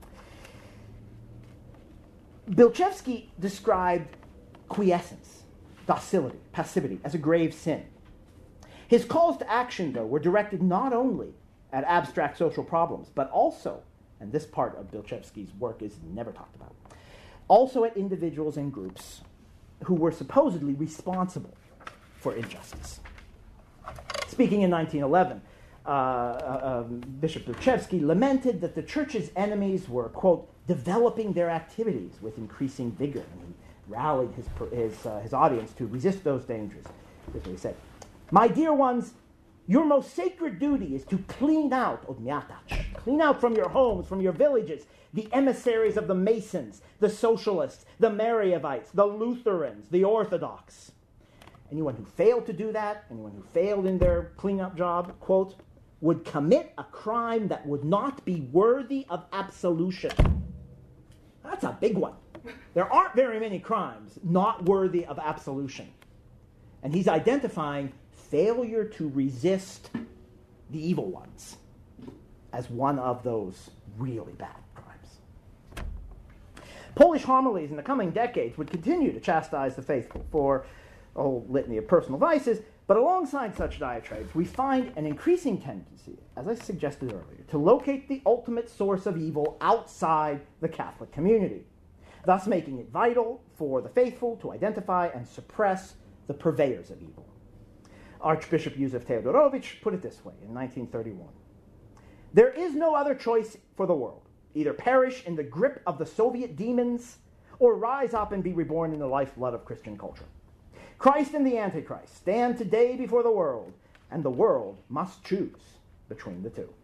Bilczewski described quiescence, docility, passivity as a grave sin. His calls to action, though, were directed not only at abstract social problems, but also, and this part of Bilczewski's work is never talked about, also at individuals and groups who were supposedly responsible for injustice. Speaking in nineteen eleven, uh, uh, um, Bishop Bilczewski lamented that the church's enemies were, quote, developing their activities with increasing vigor, and he rallied his, his, uh, his audience to resist those dangers. This is what he said. My dear ones, your most sacred duty is to clean out, odmiatać, clean out from your homes, from your villages, the emissaries of the Masons, the Socialists, the Mariovites, the Lutherans, the Orthodox. Anyone who failed to do that, anyone who failed in their cleanup job, quote, would commit a crime that would not be worthy of absolution. That's a big one. There aren't very many crimes not worthy of absolution. And he's identifying failure to resist the evil ones as one of those really bad crimes. Polish homilies in the coming decades would continue to chastise the faithful for a whole litany of personal vices, but alongside such diatribes, we find an increasing tendency, as I suggested earlier, to locate the ultimate source of evil outside the Catholic community, thus making it vital for the faithful to identify and suppress the purveyors of evil. Archbishop Józef Teodorowicz put it this way in nineteen thirty-one. There is no other choice for the world. Either perish in the grip of the Soviet demons or rise up and be reborn in the lifeblood of Christian culture. Christ and the Antichrist stand today before the world, and the world must choose between the two.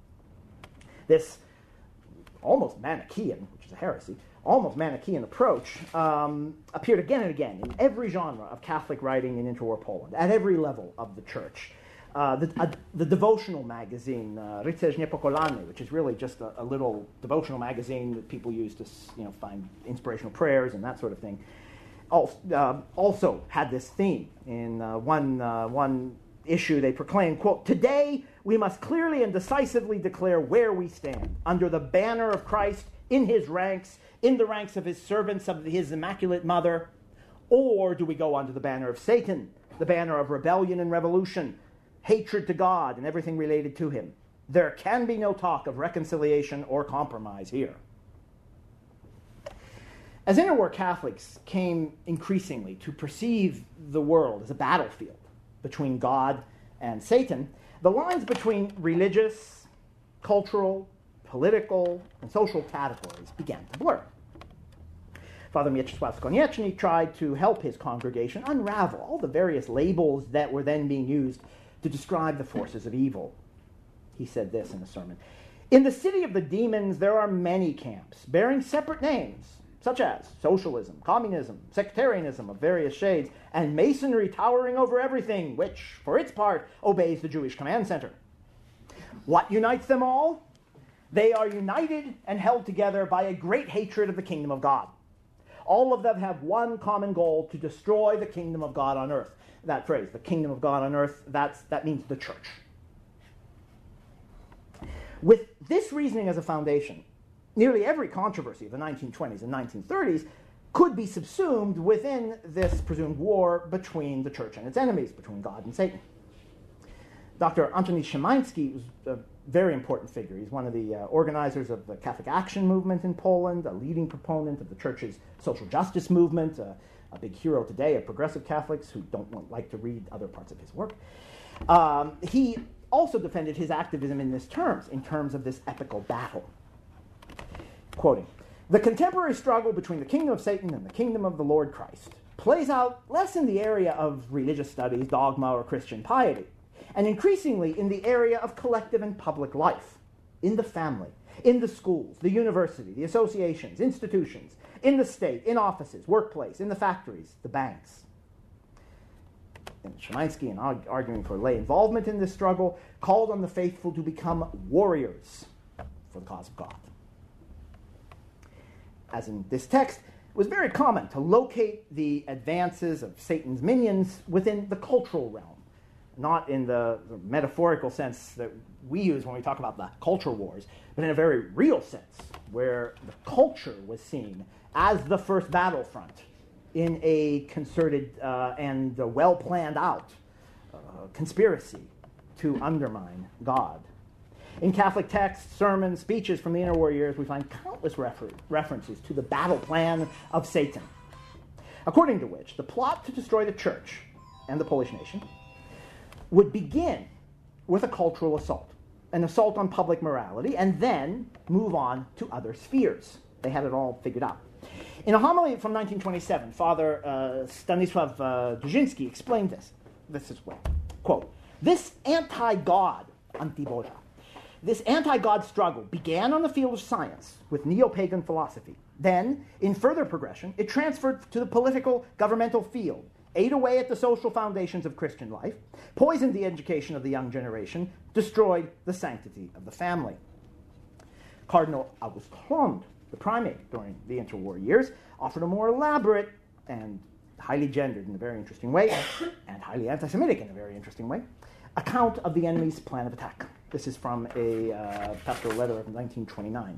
This almost Manichaean, which is a heresy, almost Manichaean approach um, appeared again and again in every genre of Catholic writing in interwar Poland, at every level of the church. Uh, the, uh, the devotional magazine, uh, Rycerz Niepokalany, which is really just a, a little devotional magazine that people use to, you know, find inspirational prayers and that sort of thing, also, uh, also had this theme. In uh, one, uh, one issue, they proclaimed, quote, today we must clearly and decisively declare where we stand, under the banner of Christ, in his ranks, in the ranks of his servants, of his Immaculate Mother, or do we go under the banner of Satan, the banner of rebellion and revolution, hatred to God and everything related to him? There can be no talk of reconciliation or compromise here. As interwar Catholics came increasingly to perceive the world as a battlefield between God and Satan, the lines between religious, cultural, political, and social categories began to blur. Father Mieczysław Konieczny tried to help his congregation unravel all the various labels that were then being used to describe the forces of evil. He said this in a sermon. In the city of the demons, there are many camps bearing separate names, such as socialism, communism, sectarianism of various shades, and masonry towering over everything, which, for its part, obeys the Jewish command center. What unites them all? They are united and held together by a great hatred of the kingdom of God. All of them have one common goal, to destroy the kingdom of God on earth. That phrase, the kingdom of God on earth, that's, that means the church. With this reasoning as a foundation, nearly every controversy of the nineteen twenties and nineteen thirties could be subsumed within this presumed war between the church and its enemies, between God and Satan. Doctor Antoni Szymański was a very important figure. He's one of the uh, organizers of the Catholic Action Movement in Poland, a leading proponent of the church's social justice movement, uh, a big hero today of progressive Catholics who don't want, like to read other parts of his work. Um, he also defended his activism in this terms, in terms of this epical battle. Quoting, the contemporary struggle between the kingdom of Satan and the kingdom of the Lord Christ plays out less in the area of religious studies, dogma, or Christian piety, and increasingly in the area of collective and public life, in the family, in the schools, the university, the associations, institutions, in the state, in offices, workplace, in the factories, the banks. And Szymański, in arguing for lay involvement in this struggle, called on the faithful to become warriors for the cause of God. As in this text, it was very common to locate the advances of Satan's minions within the cultural realm, not in the metaphorical sense that we use when we talk about the culture wars, but in a very real sense, where the culture was seen as the first battlefront in a concerted uh, and uh, well-planned out uh, conspiracy to undermine God. In Catholic texts, sermons, speeches from the interwar years, we find countless refer- references to the battle plan of Satan, according to which the plot to destroy the church and the Polish nation would begin with a cultural assault, an assault on public morality, and then move on to other spheres. They had it all figured out. In a homily from nineteen twenty-seven, Father uh, Stanisław uh, Dużyński explained this this as well. Quote, "This anti-God, anti-Boża, this anti-God struggle began on the field of science with neo-pagan philosophy. Then, in further progression, it transferred to the political, governmental field, ate away at the social foundations of Christian life, poisoned the education of the young generation, destroyed the sanctity of the family." Cardinal August Hrond, the primate during the interwar years, offered a more elaborate and highly gendered in a very interesting way, and highly anti-Semitic in a very interesting way, account of the enemy's plan of attack. This is from a uh, pastoral letter of nineteen twenty-nine.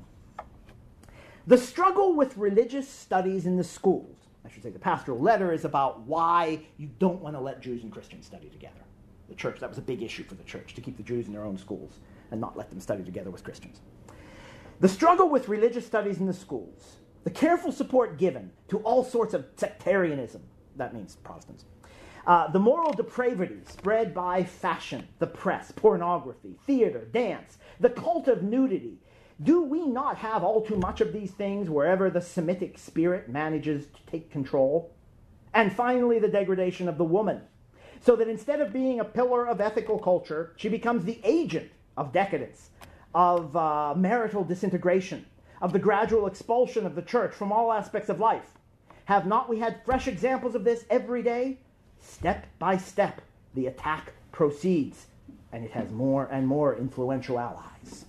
"The struggle with religious studies in the schools," I should say the pastoral letter is about why you don't want to let Jews and Christians study together. The church, that was a big issue for the church, to keep the Jews in their own schools and not let them study together with Christians. "The struggle with religious studies in the schools, the careful support given to all sorts of sectarianism," that means Protestants, uh, "the moral depravity spread by fashion, the press, pornography, theater, dance, the cult of nudity. Do we not have all too much of these things wherever the Semitic spirit manages to take control? And finally, the degradation of the woman, so that instead of being a pillar of ethical culture, she becomes the agent of decadence, of uh, marital disintegration, of the gradual expulsion of the church from all aspects of life. Have not we had fresh examples of this every day? Step by step, the attack proceeds, and it has more and more influential allies."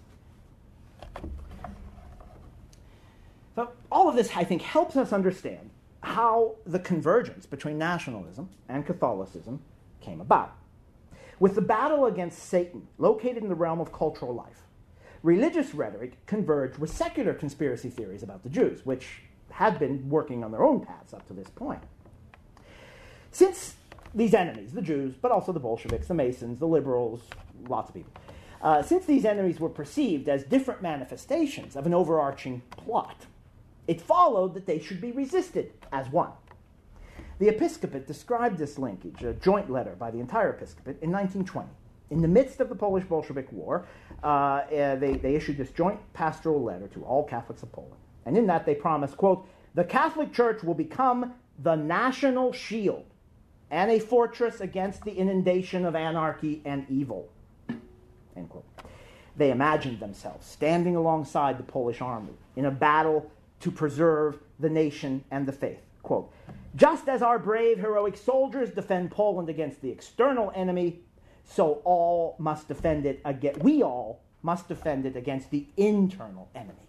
So all of this, I think, helps us understand how the convergence between nationalism and Catholicism came about. With the battle against Satan located in the realm of cultural life, religious rhetoric converged with secular conspiracy theories about the Jews, which had been working on their own paths up to this point. Since these enemies, the Jews, but also the Bolsheviks, the Masons, the liberals, lots of people, uh, since these enemies were perceived as different manifestations of an overarching plot, it followed that they should be resisted as one. The episcopate described this linkage, a joint letter by the entire episcopate, in nineteen twenty. In the midst of the Polish Bolshevik War, uh, uh, they, they issued this joint pastoral letter to all Catholics of Poland. And in that they promised, quote, "The Catholic Church will become the national shield and a fortress against the inundation of anarchy and evil." End quote. They imagined themselves standing alongside the Polish army in a battle to preserve the nation and the faith. Quote, "Just as our brave, heroic soldiers defend Poland against the external enemy, so all must defend it against, we all must defend it against the internal enemy."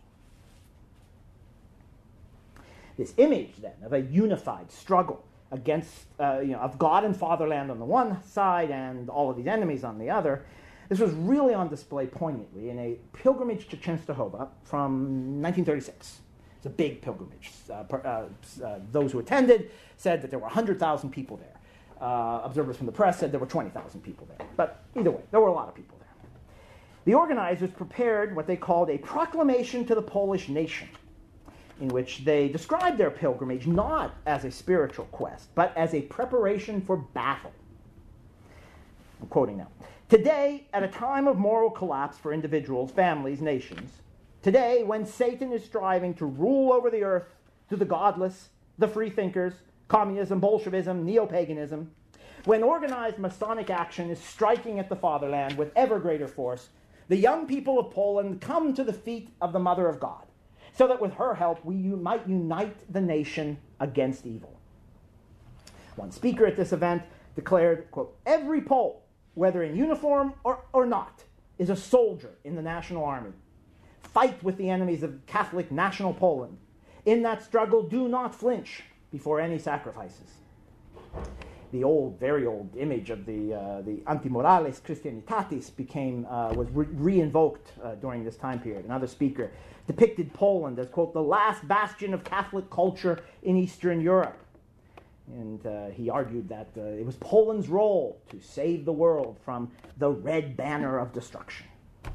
This image, then, of a unified struggle against, uh, you know, of God and fatherland on the one side and all of these enemies on the other, this was really on display poignantly in a pilgrimage to Częstochowa from nineteen thirty-six. It's a big pilgrimage. Uh, per, uh, uh, those who attended said that there were one hundred thousand people there. Uh, observers from the press said there were twenty thousand people there. But either way, there were a lot of people there. The organizers prepared what they called a proclamation to the Polish nation, in which they described their pilgrimage not as a spiritual quest, but as a preparation for battle. I'm quoting now. "Today, at a time of moral collapse for individuals, families, nations, today, when Satan is striving to rule over the earth to the godless, the freethinkers, communism, Bolshevism, neo-paganism, when organized Masonic action is striking at the fatherland with ever greater force, the young people of Poland come to the feet of the Mother of God, so that with her help we might unite the nation against evil. One speaker at this event declared, quote, "Every Pole, whether in uniform or, or not, is a soldier in the national army. Fight with the enemies of Catholic national Poland. In that struggle, do not flinch before any sacrifices." The old, very old image of the uh, the Antimorales Christianitatis became uh, was re- re-invoked uh, during this time period. Another speaker depicted Poland as, quote, "the last bastion of Catholic culture in Eastern Europe." And uh, he argued that uh, it was Poland's role to save the world from the red banner of destruction.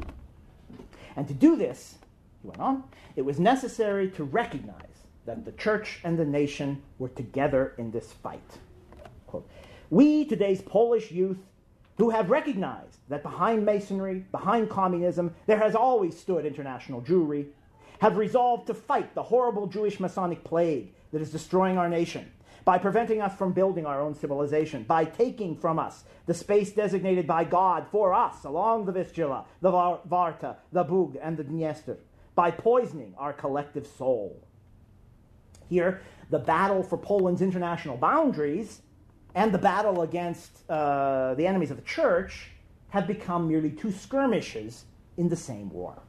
And to do this, he went on, it was necessary to recognize that the church and the nation were together in this fight. Quote, "We, today's Polish youth, who have recognized that behind Masonry, behind communism, there has always stood international Jewry, have resolved to fight the horrible Jewish Masonic plague that is destroying our nation, by preventing us from building our own civilization, by taking from us the space designated by God for us along the Vistula, the Var- Varta, the Bug, and the Dniester, by poisoning our collective soul." Here, the battle for Poland's international boundaries and the battle against uh, the enemies of the church have become merely two skirmishes in the same war.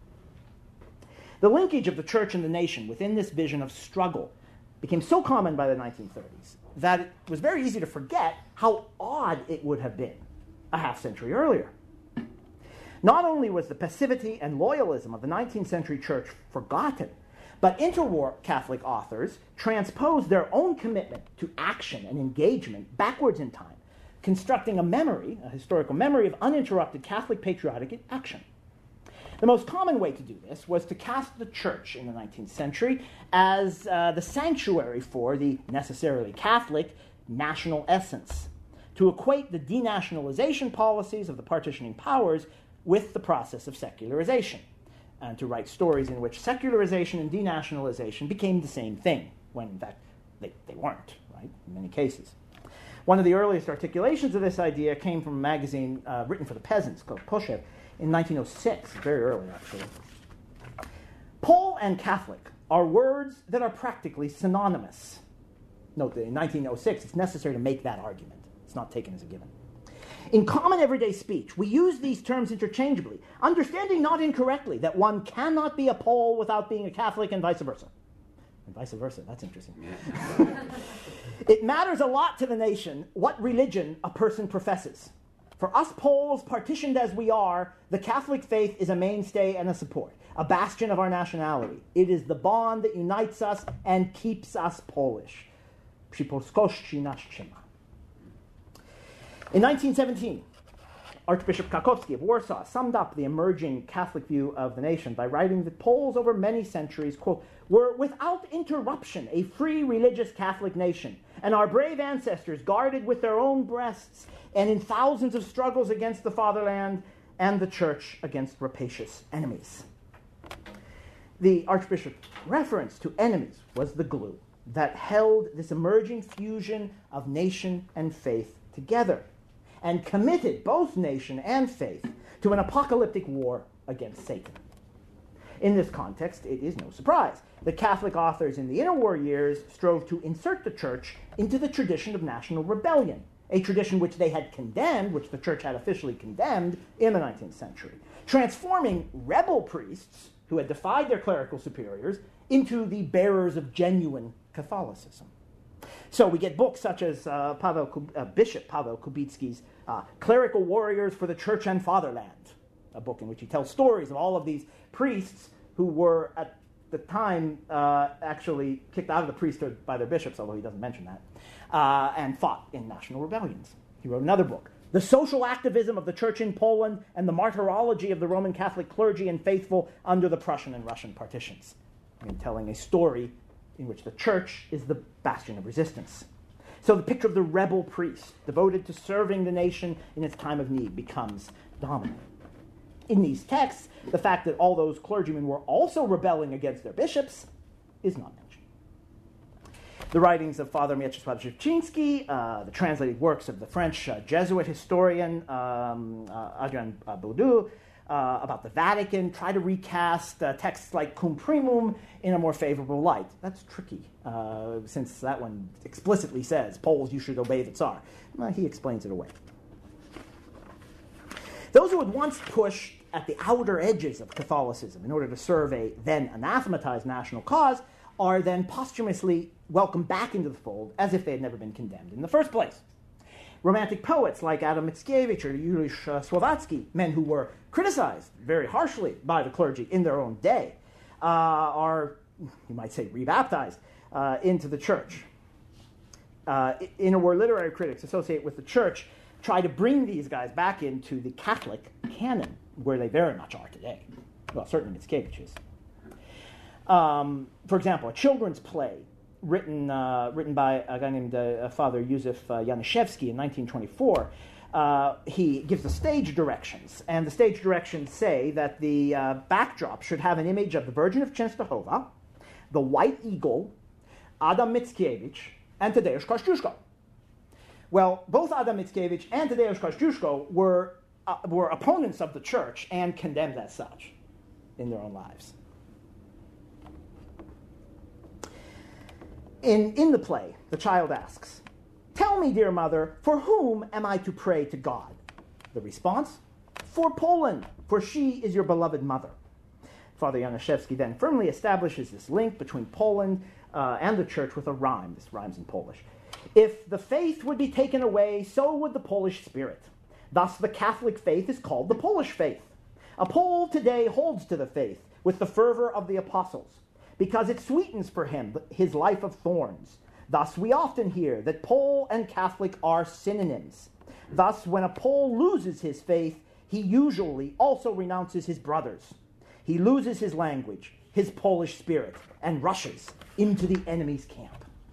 The linkage of the church and the nation within this vision of struggle became so common by the nineteen thirties that it was very easy to forget how odd it would have been a half century earlier. Not only was the passivity and loyalism of the nineteenth century church forgotten, but interwar Catholic authors transposed their own commitment to action and engagement backwards in time, constructing a memory, a historical memory of uninterrupted Catholic patriotic action. The most common way to do this was to cast the church in the nineteenth century as uh, the sanctuary for the necessarily Catholic national essence, to equate the denationalization policies of the partitioning powers with the process of secularization, and to write stories in which secularization and denationalization became the same thing, when in fact they, they weren't, right, in many cases. One of the earliest articulations of this idea came from a magazine uh, written for the peasants called Poshev in nineteen oh six, very early actually. Pole and Catholic are words that are practically synonymous. Note that in nineteen oh six it's necessary to make that argument. It's not taken as a given. In common everyday speech, we use these terms interchangeably, understanding not incorrectly that one cannot be a Pole without being a Catholic and vice versa. And vice versa, that's interesting. It matters a lot to the nation what religion a person professes. For us Poles, partitioned as we are, the Catholic faith is a mainstay and a support, a bastion of our nationality. It is the bond that unites us and keeps us Polish. Przy polskości nas trzyma. In nineteen seventeen, Archbishop Kakowski of Warsaw summed up the emerging Catholic view of the nation by writing that Poles over many centuries, quote, were without interruption a free religious Catholic nation, and our brave ancestors guarded with their own breasts and in thousands of struggles against the fatherland and the church against rapacious enemies. The Archbishop's reference to enemies was the glue that held this emerging fusion of nation and faith together, and committed both nation and faith to an apocalyptic war against Satan. In this context, it is no surprise that Catholic authors in the interwar years strove to insert the church into the tradition of national rebellion, a tradition which they had condemned, which the church had officially condemned in the nineteenth century, transforming rebel priests who had defied their clerical superiors into the bearers of genuine Catholicism. So we get books such as uh, Pavel, uh, Bishop Pavel Kubicki's uh, Clerical Warriors for the Church and Fatherland, a book in which he tells stories of all of these priests who were at the time uh, actually kicked out of the priesthood by their bishops, although he doesn't mention that, uh, and fought in national rebellions. He wrote another book, The Social Activism of the Church in Poland and the Martyrology of the Roman Catholic Clergy and Faithful under the Prussian and Russian partitions, in telling a story in which the church is the bastion of resistance. So the picture of the rebel priest devoted to serving the nation in its time of need becomes dominant. In these texts, the fact that all those clergymen were also rebelling against their bishops is not mentioned. The writings of Father Mieczysław Żywczyński, uh, the translated works of the French uh, Jesuit historian um, uh, Adrien uh, Baudu, uh, about the Vatican, try to recast uh, texts like Cum Primum in a more favorable light. That's tricky, uh, since that one explicitly says, Poles, you should obey the Tsar. Well, he explains it away. Those who had once pushed at the outer edges of Catholicism in order to serve a then anathematized national cause are then posthumously welcomed back into the fold as if they had never been condemned in the first place. Romantic poets like Adam Mickiewicz or Juliusz uh, Słowacki, men who were criticized very harshly by the clergy in their own day, uh, are, you might say, rebaptized uh, into the church. Uh, interwar literary critics associate with the church try to bring these guys back into the Catholic canon, where they very much are today. Well, certainly Mickiewicz is. Um, for example, a children's play written uh, written by a guy named uh, Father Józef uh, Januszewski in nineteen twenty-four. Uh, he gives the stage directions, and the stage directions say that the uh, backdrop should have an image of the Virgin of Częstochowa, the White Eagle, Adam Mickiewicz, and Tadeusz Kościuszko. Well, both Adam Mickiewicz and Tadeusz Kościuszko were, uh, were opponents of the church and condemned as such in their own lives. In, in the play, the child asks, "Tell me, dear mother, for whom am I to pray to God?" The response, "For Poland, for she is your beloved mother." Father Januszewski then firmly establishes this link between Poland uh, and the church with a rhyme. This rhymes in Polish. "If the faith would be taken away, so would the Polish spirit. Thus the Catholic faith is called the Polish faith. A Pole today holds to the faith with the fervor of the apostles, because it sweetens for him his life of thorns. Thus we often hear that Pole and Catholic are synonyms. Thus when a Pole loses his faith, he usually also renounces his brothers. He loses his language, his Polish spirit, and rushes into the enemy's camp."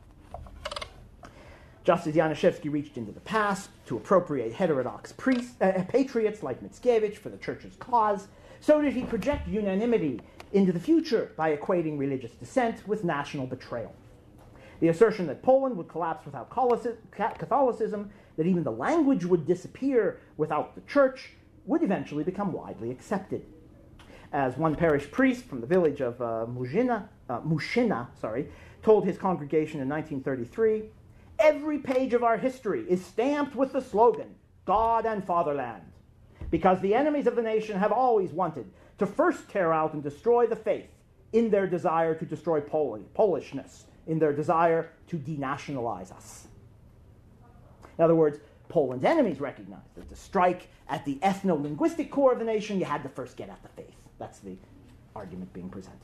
Just as Januszewski reached into the past to appropriate heterodox priests, uh, patriots like Mickiewicz for the church's cause, so did he project unanimity into the future by equating religious dissent with national betrayal. The assertion that Poland would collapse without Catholicism, that even the language would disappear without the church, would eventually become widely accepted. As one parish priest from the village of uh, Mushina, uh, Mushina sorry, told his congregation in nineteen thirty-three, "Every page of our history is stamped with the slogan, God and Fatherland, because the enemies of the nation have always wanted to first tear out and destroy the faith in their desire to destroy Pol- Polishness, in their desire to denationalize us." In other words, Poland's enemies recognized that to strike at the ethno-linguistic core of the nation, you had to first get at the faith. That's the argument being presented.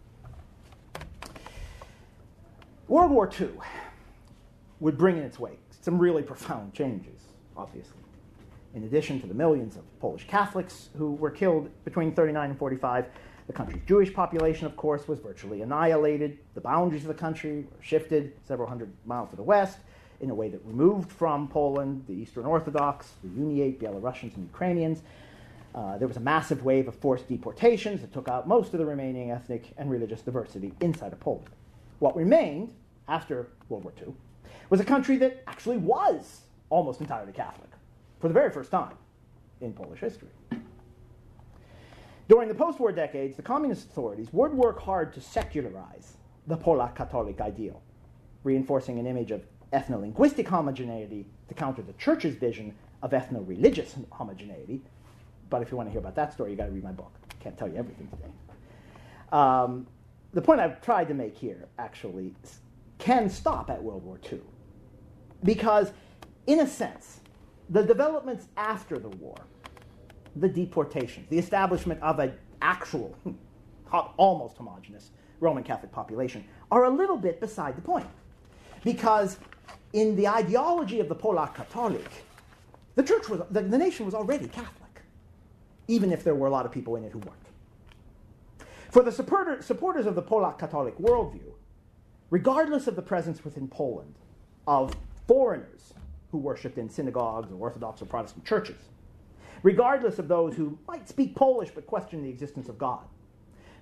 World War Two would bring in its wake some really profound changes, obviously. In addition to the millions of Polish Catholics who were killed between thirty-nine and forty-five, the country's Jewish population, of course, was virtually annihilated. The boundaries of the country were shifted several hundred miles to the west in a way that removed from Poland the Eastern Orthodox, the Uniate, Belarusians, and Ukrainians. Uh, there was a massive wave of forced deportations that took out most of the remaining ethnic and religious diversity inside of Poland. What remained after World War Two was a country that actually was almost entirely Catholic for the very first time in Polish history. During the post-war decades, the communist authorities would work hard to secularize the Polak Catholic ideal, reinforcing an image of ethno-linguistic homogeneity to counter the church's vision of ethno-religious homogeneity. But if you want to hear about that story, you've got to read my book. I can't tell you everything today. Um, the point I've tried to make here, actually, can stop at World War Two. Because, in a sense, the developments after the war, the deportations, the establishment of an actual, almost homogeneous Roman Catholic population, are a little bit beside the point. Because in the ideology of the Polak Catholic, the church was, the, the nation was already Catholic, even if there were a lot of people in it who weren't. For the supporter, supporters of the Polak Catholic worldview, regardless of the presence within Poland of foreigners who worshipped in synagogues or Orthodox or Protestant churches, regardless of those who might speak Polish but question the existence of God,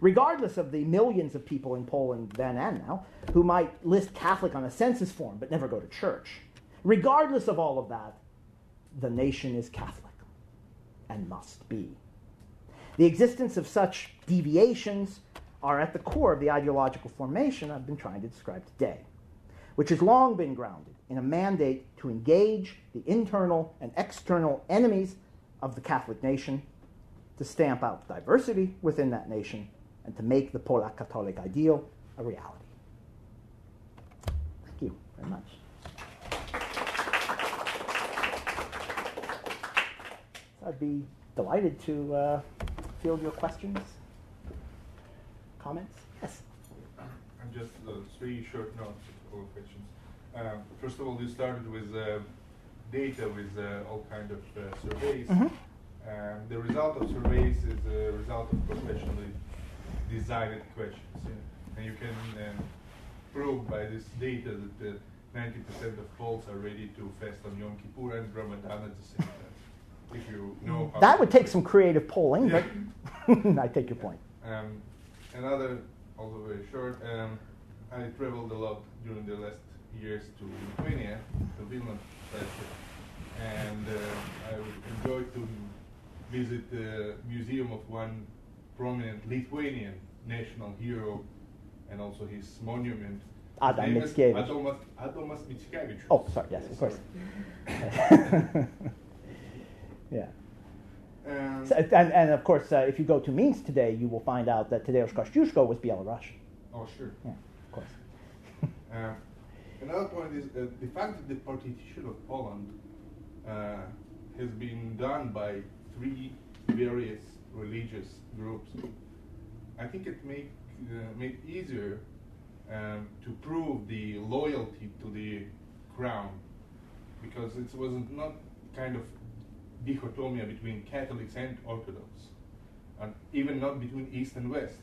regardless of the millions of people in Poland then and now who might list Catholic on a census form but never go to church. Regardless of all of that, the nation is Catholic and must be. The existence of such deviations are at the core of the ideological formation I've been trying to describe today, which has long been grounded in a mandate to engage the internal and external enemies of the Catholic nation, to stamp out diversity within that nation, and to make the Polak Catholic ideal a reality. Thank you very much. I'd be delighted to uh, field your questions, comments. Yes? And just uh, three short notes or questions. Uh, first of all, you started with uh, data, with uh, all kind of uh, surveys. Mm-hmm. Um, the result of surveys is a result of professionally designed questions. Yeah? And you can um, prove by this data that uh, ninety percent of Poles are ready to fast on Yom Kippur and Ramadan at the same time. If you know how that would take some creative polling, yeah. but I take your point. Um, another, although very short, um, I traveled a lot during the last years to Lithuania, to Vilna, and uh, I enjoyed to visit the museum of one prominent Lithuanian national hero and also his monument. Adam His Mickiewicz. Adomas, Adomas Mickiewicz. Oh, sorry, yes, of course. Yeah. Um, So, and, and of course, uh, if you go to Minsk today, you will find out that Tadeusz Kościuszko was Belarusian. oh, sure. Yeah, of course. Uh, another point is uh, the fact that the partition of Poland uh, has been done by three various religious groups. I think it make uh, made easier um, to prove the loyalty to the crown, because it wasn't not kind of dichotomia between Catholics and Orthodox, and even not between East and West.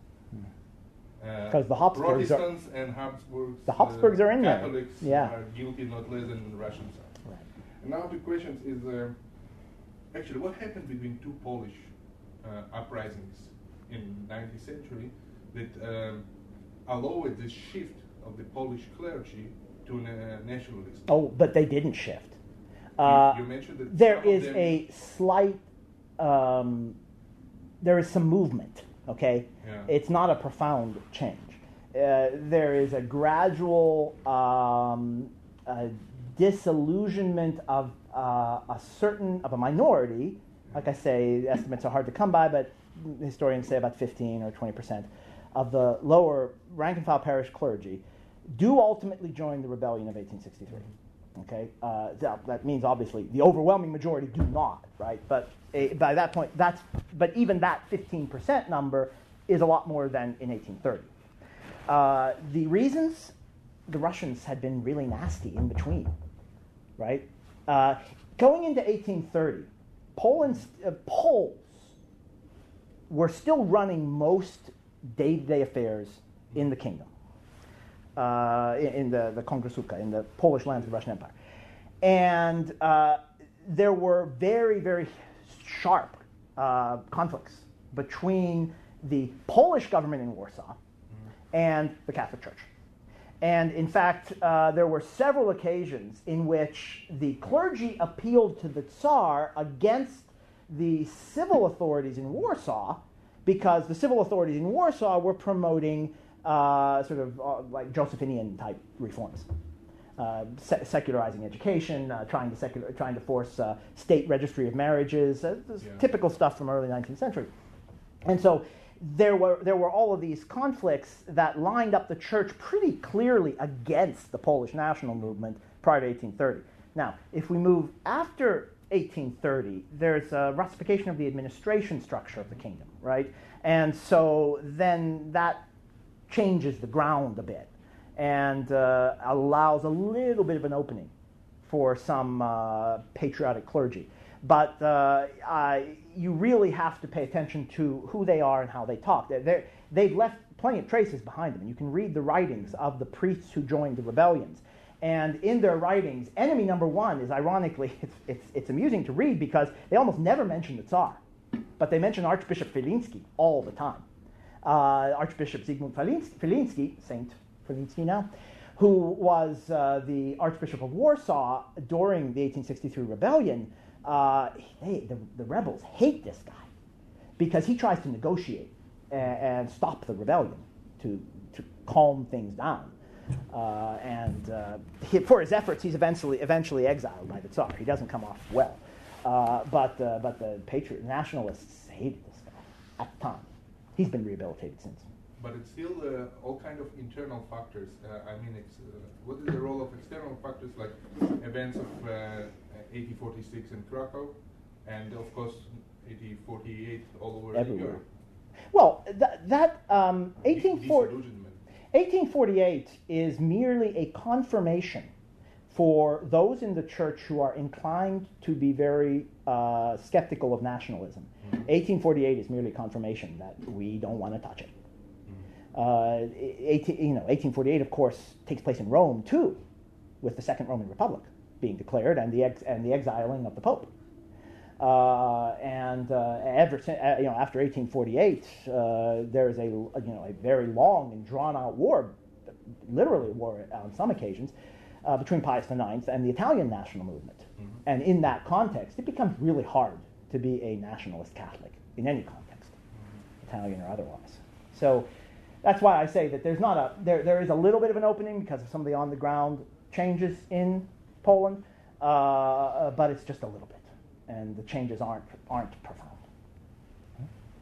Because Uh, the Habsburgs are- Protestants and Habsburgs, The Habsburgs uh, are in there. Catholics Yeah. are guilty not less than the Russians are. Right. And now the question is, uh, actually, what happened between two Polish uh, uprisings in nineteenth century that um, allowed this shift of the Polish clergy to na- nationalism? Oh, but they didn't shift. You- Uh, you mentioned that there some of is them- a slight, um, there is some movement, okay? Yeah. It's not a profound change. Uh, there is a gradual um, uh, disillusionment of uh, a certain, of a minority. Like I say, estimates are hard to come by, but historians say about fifteen or twenty percent of the lower rank and file parish clergy do ultimately join the rebellion of eighteen sixty-three. Okay, uh, that, that means obviously the overwhelming majority do not, right? But uh, by that point, that's but even that fifteen percent number is a lot more than in eighteen thirty. Uh, the reasons, the Russians had been really nasty in between, right? Uh, going into eighteen thirty, Poland's uh, Poles were still running most day-to-day affairs in the kingdom. Uh, in, in the, the Kongresówka, in the Polish lands of the Russian Empire. And uh, there were very, very sharp uh, conflicts between the Polish government in Warsaw mm-hmm. and the Catholic Church. And in fact, uh, there were several occasions in which the clergy appealed to the Tsar against the civil authorities in Warsaw, because the civil authorities in Warsaw were promoting Uh, sort of uh, like Josephinian type reforms, uh, se- secularizing education, uh, trying to secular, trying to force uh, state registry of marriages, uh, Yeah. typical stuff from early nineteenth century. And so there were there were all of these conflicts that lined up the church pretty clearly against the Polish national movement prior to eighteen thirty. Now, if we move after eighteen thirty, there's a Russification of the administration structure of the kingdom, right? And so then that changes the ground a bit and uh, allows a little bit of an opening for some uh, patriotic clergy. But uh, I, you really have to pay attention to who they are and how they talk. They're, they're, they've left plenty of traces behind them. And you can read the writings of the priests who joined the rebellions. And in their writings, enemy number one is ironically, it's, it's, it's amusing to read because they almost never mention the Tsar. But they mention Archbishop Wilimski all the time. uh, Archbishop Zygmunt Filinski, Saint Filinski now, who was uh, the Archbishop of Warsaw during the eighteen sixty-three rebellion. Uh, they, the, the rebels hate this guy because he tries to negotiate and, and stop the rebellion to, to calm things down. Uh, and uh, he, for his efforts, he's eventually eventually exiled by the Tsar. He doesn't come off well. Uh, but uh, but the patriot nationalists hated this guy at the time. He's been rehabilitated since. But it's still uh, all kind of internal factors. Uh, I mean, it's, uh, what is the role of external factors like events of uh, eighteen forty-six in Krakow, and of course eighteen forty-eight all over Everywhere. Europe? Well, that, that um, eighteen forty, Disillusionment. eighteen forty-eight is merely a confirmation for those in the church who are inclined to be very uh, skeptical of nationalism. Mm-hmm. eighteen forty-eight is merely confirmation that we don't want to touch it. Uh, eighteen, you know, eighteen forty-eight, of course, takes place in Rome too, with the Second Roman Republic being declared and the ex- and the exiling of the Pope. Uh, and uh, ever since, uh, you know, after eighteen forty-eight, uh, there is a you know a very long and drawn-out war, literally a war on some occasions, uh, between Pius the Ninth and the Italian national movement. Mm-hmm. And in that context, it becomes really hard to be a nationalist Catholic in any context, mm-hmm. Italian or otherwise. So. That's why I say that there's not a there. There is a little bit of an opening because of some of the on-the-ground changes in Poland, uh, but it's just a little bit, and the changes aren't aren't profound. Hmm?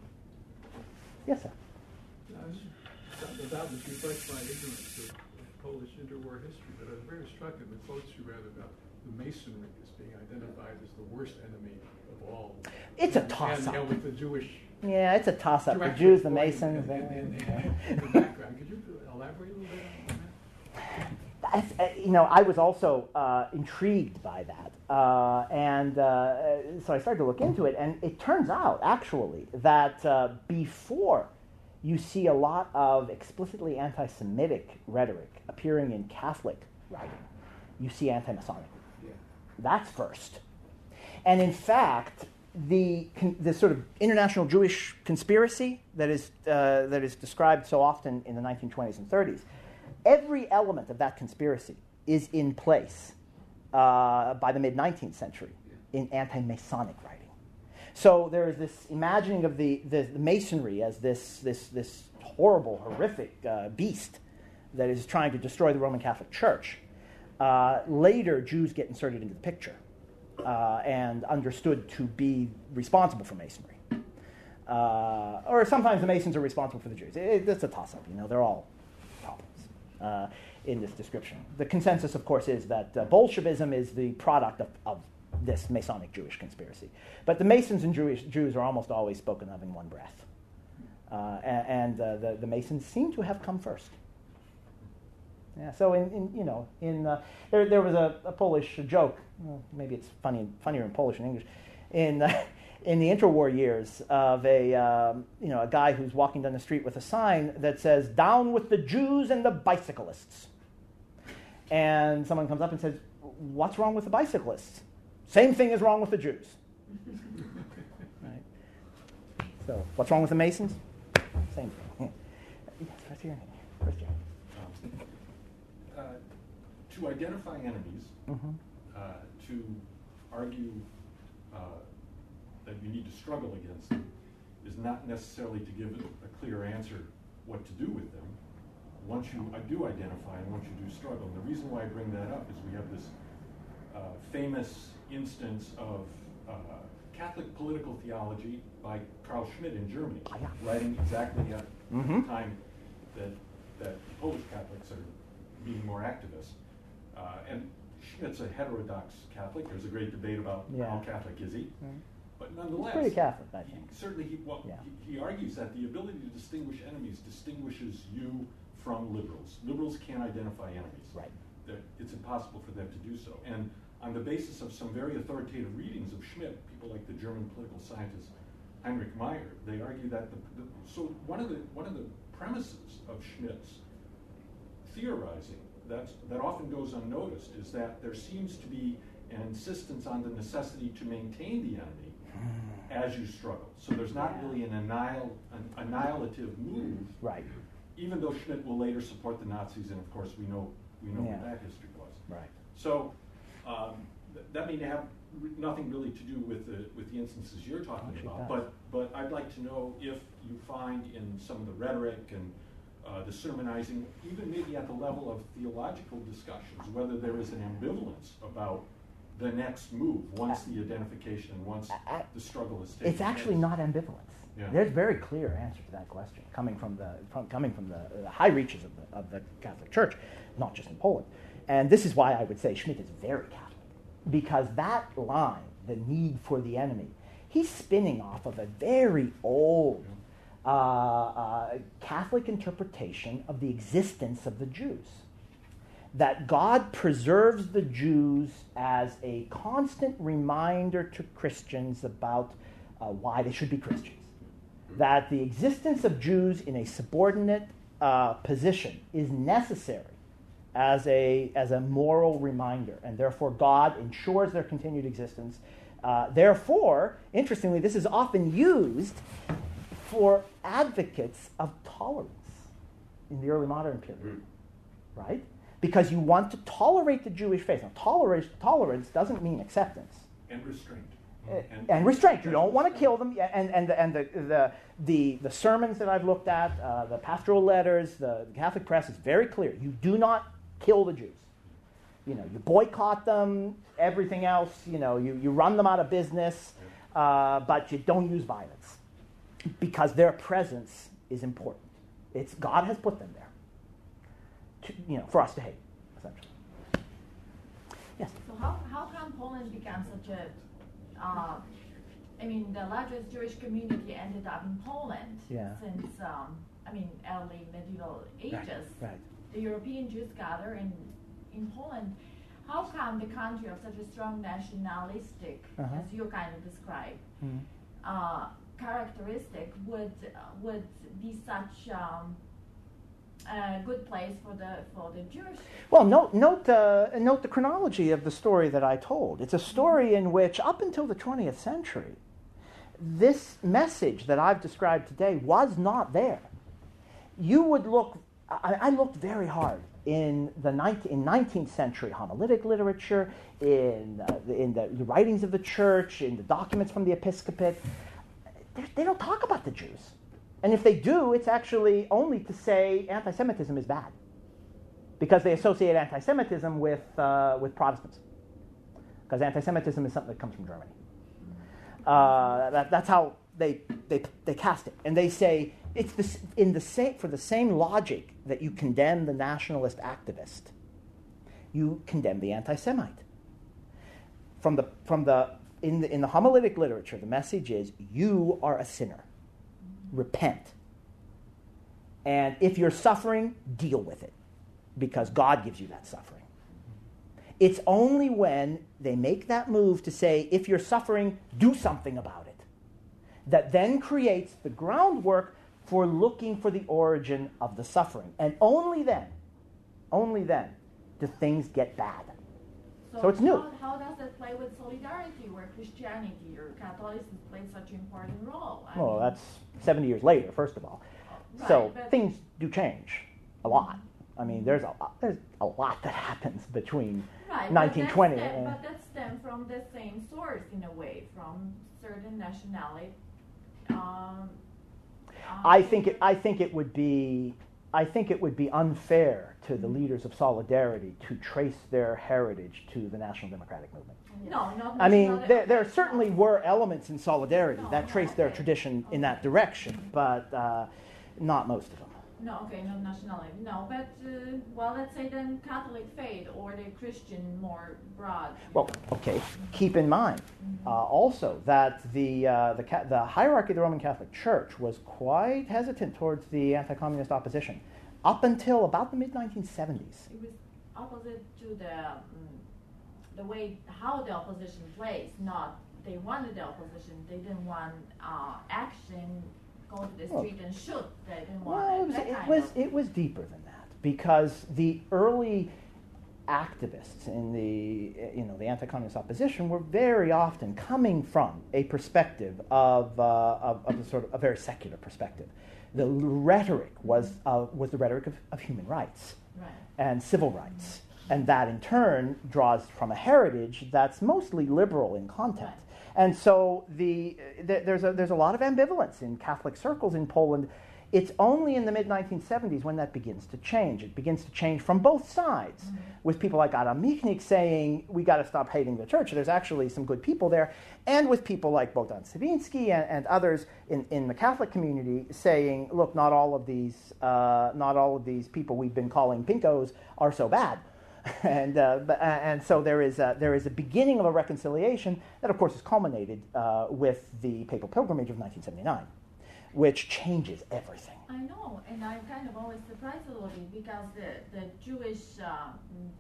Yes, sir. I was, without this reflects my ignorance of, of Polish interwar history, but I was very struck in the quotes you read about the Masonry as being identified as the worst enemy of all. It's a and, toss-up. And, and with the Jewish. Yeah, it's a toss-up. The Jews, the Masons. In, in, in, in, in the background, could you elaborate a little bit on that? That's, uh, you know, I was also uh, intrigued by that, uh, and uh, so I started to look into it. And it turns out, actually, that uh, before you see a lot of explicitly anti-Semitic rhetoric appearing in Catholic writing, you see anti-Masonic. Yeah. That's first, and in fact. The, the sort of international Jewish conspiracy that is uh, that is described so often in the nineteen twenties and thirties, every element of that conspiracy is in place uh, by the mid-nineteenth century in anti-Masonic writing. So there is this imagining of the, the, the Masonry as this this this horrible, horrific uh, beast that is trying to destroy the Roman Catholic Church. Uh, later, Jews get inserted into the picture. Uh, and understood to be responsible for Masonry. Uh, or sometimes the Masons are responsible for the Jews. It, it, it's a toss-up, you know, they're all problems uh, in this description. The consensus, of course, is that uh, Bolshevism is the product of, of this Masonic Jewish conspiracy. But the Masons and Jewish, Jews are almost always spoken of in one breath. Uh, and and uh, the, the Masons seem to have come first. Yeah, so in, in you know in uh, there there was a, a Polish joke. Well, maybe it's funny funnier in Polish and English. In uh, in the interwar years, of a um, you know a guy who's walking down the street with a sign that says "Down with the Jews and the bicyclists," and someone comes up and says, "What's wrong with the bicyclists?" Same thing is wrong with the Jews. Right. So what's wrong with the Masons? Same thing. Yeah. Yes, right here. First year. Uh, to identify enemies, mm-hmm. uh, to argue uh, that you need to struggle against them, is not necessarily to give a clear answer what to do with them. Once you uh, do identify and once you do struggle, and the reason why I bring that up is we have this uh, famous instance of uh, Catholic political theology by Carl Schmitt in Germany, oh, yeah. writing exactly at mm-hmm. the time that that Polish Catholics are being more activist. Uh, and Schmitt's a heterodox Catholic. There's a great debate about yeah. how Catholic is he. Mm. But nonetheless, he's pretty Catholic, I think. He, certainly, he, well, yeah. he, he argues that the ability to distinguish enemies distinguishes you from liberals. Liberals can't identify enemies. Right. That it's impossible for them to do so. And on the basis of some very authoritative readings of Schmitt, people like the German political scientist Heinrich Meyer, they argue that the, the so one of the one of the premises of Schmitt's theorizing that's, that often goes unnoticed is that there seems to be an insistence on the necessity to maintain the enemy as you struggle. So there's not Yeah. really an, annihil, an annihilative move, Right. even though Schmidt will later support the Nazis, and of course we know we know Yeah. what that history was. Right. So um, th- that may have r- nothing really to do with the with the instances you're talking Actually about. does. But but I'd like to know if you find in some of the rhetoric and uh, the sermonizing, even maybe at the level of theological discussions, whether there is an ambivalence about the next move once the identification and once Uh, the struggle is taken It's actually place. not ambivalence. Yeah. There's a very clear answer to that question coming from the from, coming from the, the high reaches of the, of the Catholic Church, not just in Poland. And this is why I would say Schmidt is very Catholic, because that line, the need for the enemy, he's spinning off of a very old uh, uh, Catholic interpretation of the existence of the Jews. That God preserves the Jews as a constant reminder to Christians about uh, why they should be Christians. That the existence of Jews in a subordinate uh, position is necessary as a, as a moral reminder, and therefore God ensures their continued existence. Uh, therefore, interestingly, this is often used for advocates of tolerance in the early modern period, right? Because you want to tolerate the Jewish faith. Now, tolerance, tolerance doesn't mean acceptance. And restraint. Uh, and restraint. You don't want to kill them. Yeah, And and and the the the, the sermons that I've looked at, uh, the pastoral letters, the, the Catholic press is very clear. You do not kill the Jews. You know, you boycott them. Everything else, you know, you, you run them out of business, uh, but you don't use violence because their presence is important. It's God has put them there. To, you know, for us to hate, essentially. Yes. So how, how come Poland became such a, uh, I mean, the largest Jewish community ended up in Poland Yeah. since, um, I mean, early medieval ages. Right. right. The European Jews gather in, in Poland. How come the country of such a strong nationalistic, Uh-huh. as you kind of described, Mhm. uh, characteristic would uh, would be such um, a good place for the for the Jewish? Well, note note uh, note the chronology of the story that I told. It's a story in which, up until the twentieth century, this message that I've described today was not there. You would look. I, I looked very hard in the nineteenth, in nineteenth century homiletic literature, in uh, the, in the, the writings of the church, in the documents from the episcopate. They, they don't talk about the Jews. And if they do, it's actually only to say anti-Semitism is bad, because they associate anti-Semitism with uh, with Protestants, because anti-Semitism is something that comes from Germany. Uh, that, that's how they, they they cast it, and they say it's the, in the same for the same logic that you condemn the nationalist activist, you condemn the anti-Semite. From the from the in the in the homiletic literature, the message is you are a sinner. Repent. And if you're suffering, deal with it, because God gives you that suffering. It's only when they make that move to say, if you're suffering, do something about it, that then creates the groundwork for looking for the origin of the suffering. And only then, only then, do things get bad. So it's new. How, how does that play with solidarity, where Christianity or Catholicism plays such an important role? I Well, mean, that's seventy years later, first of all. Right, So but- things do change a lot. I mean, there's a lot, there's a lot that happens between right, nineteen twenty. But that, stem, and- but that stem from the same source in a way, from certain nationality. Um, I think it. I think it would be. I think it would be unfair to the leaders of Solidarity to trace their heritage to the National Democratic Movement. No, not I mean, nationality- there, there certainly were elements in Solidarity No, that no, traced their okay. tradition in that Okay. direction, but uh, not most of them. No, okay, not nationality. No, but, uh, well, let's say then Catholic faith or the Christian more broad. Well, okay. Keep in mind uh, also that the uh, the, ca- the hierarchy of the Roman Catholic Church was quite hesitant towards the anti-communist opposition up until about the mid nineteen seventies. It was opposite to the um, the way how the opposition plays. Not they wanted the opposition. They didn't want uh, action. Go to the Well, street and shoot. They didn't want Well, it was, that it kind was of. it was deeper than that, because the early activists in the, you know, the anti-communist opposition were very often coming from a perspective of, uh, of, of a sort of a very secular perspective. The rhetoric was, uh, was the rhetoric of, of human rights Right. and civil rights. And that, in turn, draws from a heritage that's mostly liberal in content. Right. And so the, the, there's, a, there's a lot of ambivalence in Catholic circles in Poland. It's only in the mid nineteen seventies when that begins to change. It begins to change from both sides, mm-hmm. with people like Adam Michnik saying, we got to stop hating the church. There's actually some good people there. And with people like Bogdan Saviński and, and others in, in the Catholic community saying, look, not all of these, uh, not all of these people we've been calling pinkos are so bad. and uh, but, uh, and so there is a, there is a beginning of a reconciliation that, of course, is culminated uh, with the papal pilgrimage of nineteen seventy-nine, which changes everything. I know, and I'm kind of always surprised a little bit because the the Jewish, um,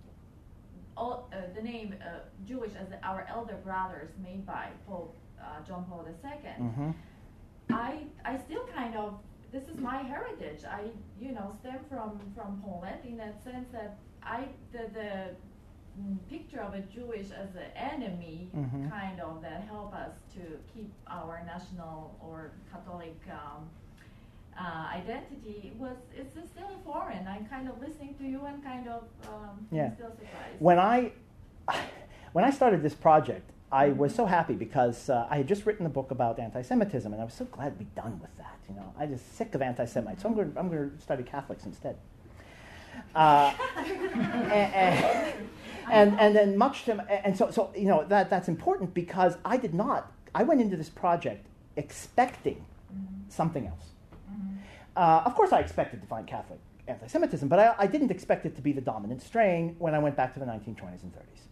all, uh, the name uh, Jewish as our elder brothers made by Pope uh, John Paul the Second. Mm-hmm. I I still kind of, this is my heritage. I you know stem from from Poland in that sense that I the the mm, picture of a Jewish as an enemy, mm-hmm. kind of, that help us to keep our national or Catholic um, uh, identity was it's still foreign. I'm kind of listening to you and kind of um, yeah. still surprised. When I when I started this project, I was so happy because uh, I had just written a book about anti-Semitism, and I was so glad to be done with that. You know, I was sick of anti-Semites, so I'm going I'm going to study Catholics instead. Uh, and, and, and and then much to and so so you know that that's important because I did not I went into this project expecting mm-hmm. something else. Mm-hmm. Uh, of course, I expected to find Catholic anti-Semitism, but I, I didn't expect it to be the dominant strain when I went back to the nineteen twenties and thirties.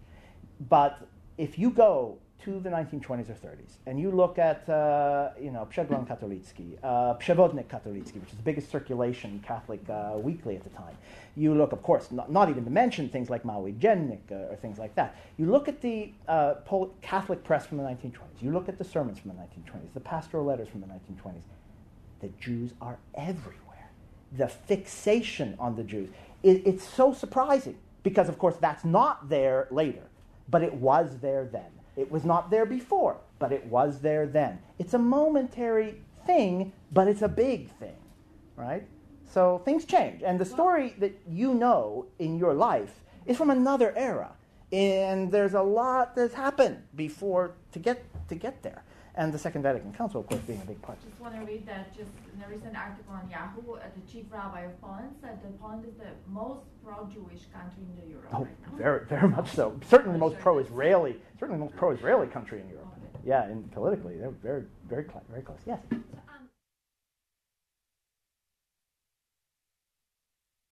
But if you go to the nineteen twenties or thirties, and you look at, uh, you know, Przegląd Katolicki, uh, Przewodnik Katolicki, which is the biggest circulation Catholic uh, weekly at the time. You look, of course, not, not even to mention things like Mały Dziennik uh, or things like that. You look at the uh, Pol- Catholic press from the nineteen twenties. You look at the sermons from the nineteen twenties, the pastoral letters from the nineteen twenties. The Jews are everywhere. The fixation on the Jews. It, it's so surprising because, of course, that's not there later, but it was there then. It was not there before, but it was there then. It's a momentary thing, but it's a big thing, right? So things change. And the story that you know in your life is from another era. And there's a lot that's happened before to get to get there. And the Second Vatican Council, of course, being a big part. I just want to read that just in a recent article on Yahoo, uh, the chief rabbi of Poland said that Poland is the most pro-Jewish country in the Europe Oh, right now. very, very much so. Certainly the most pro-Israeli, certainly the most pro-Israeli country in Europe. Yeah, and politically, they're very, very, cl- very close. Yes.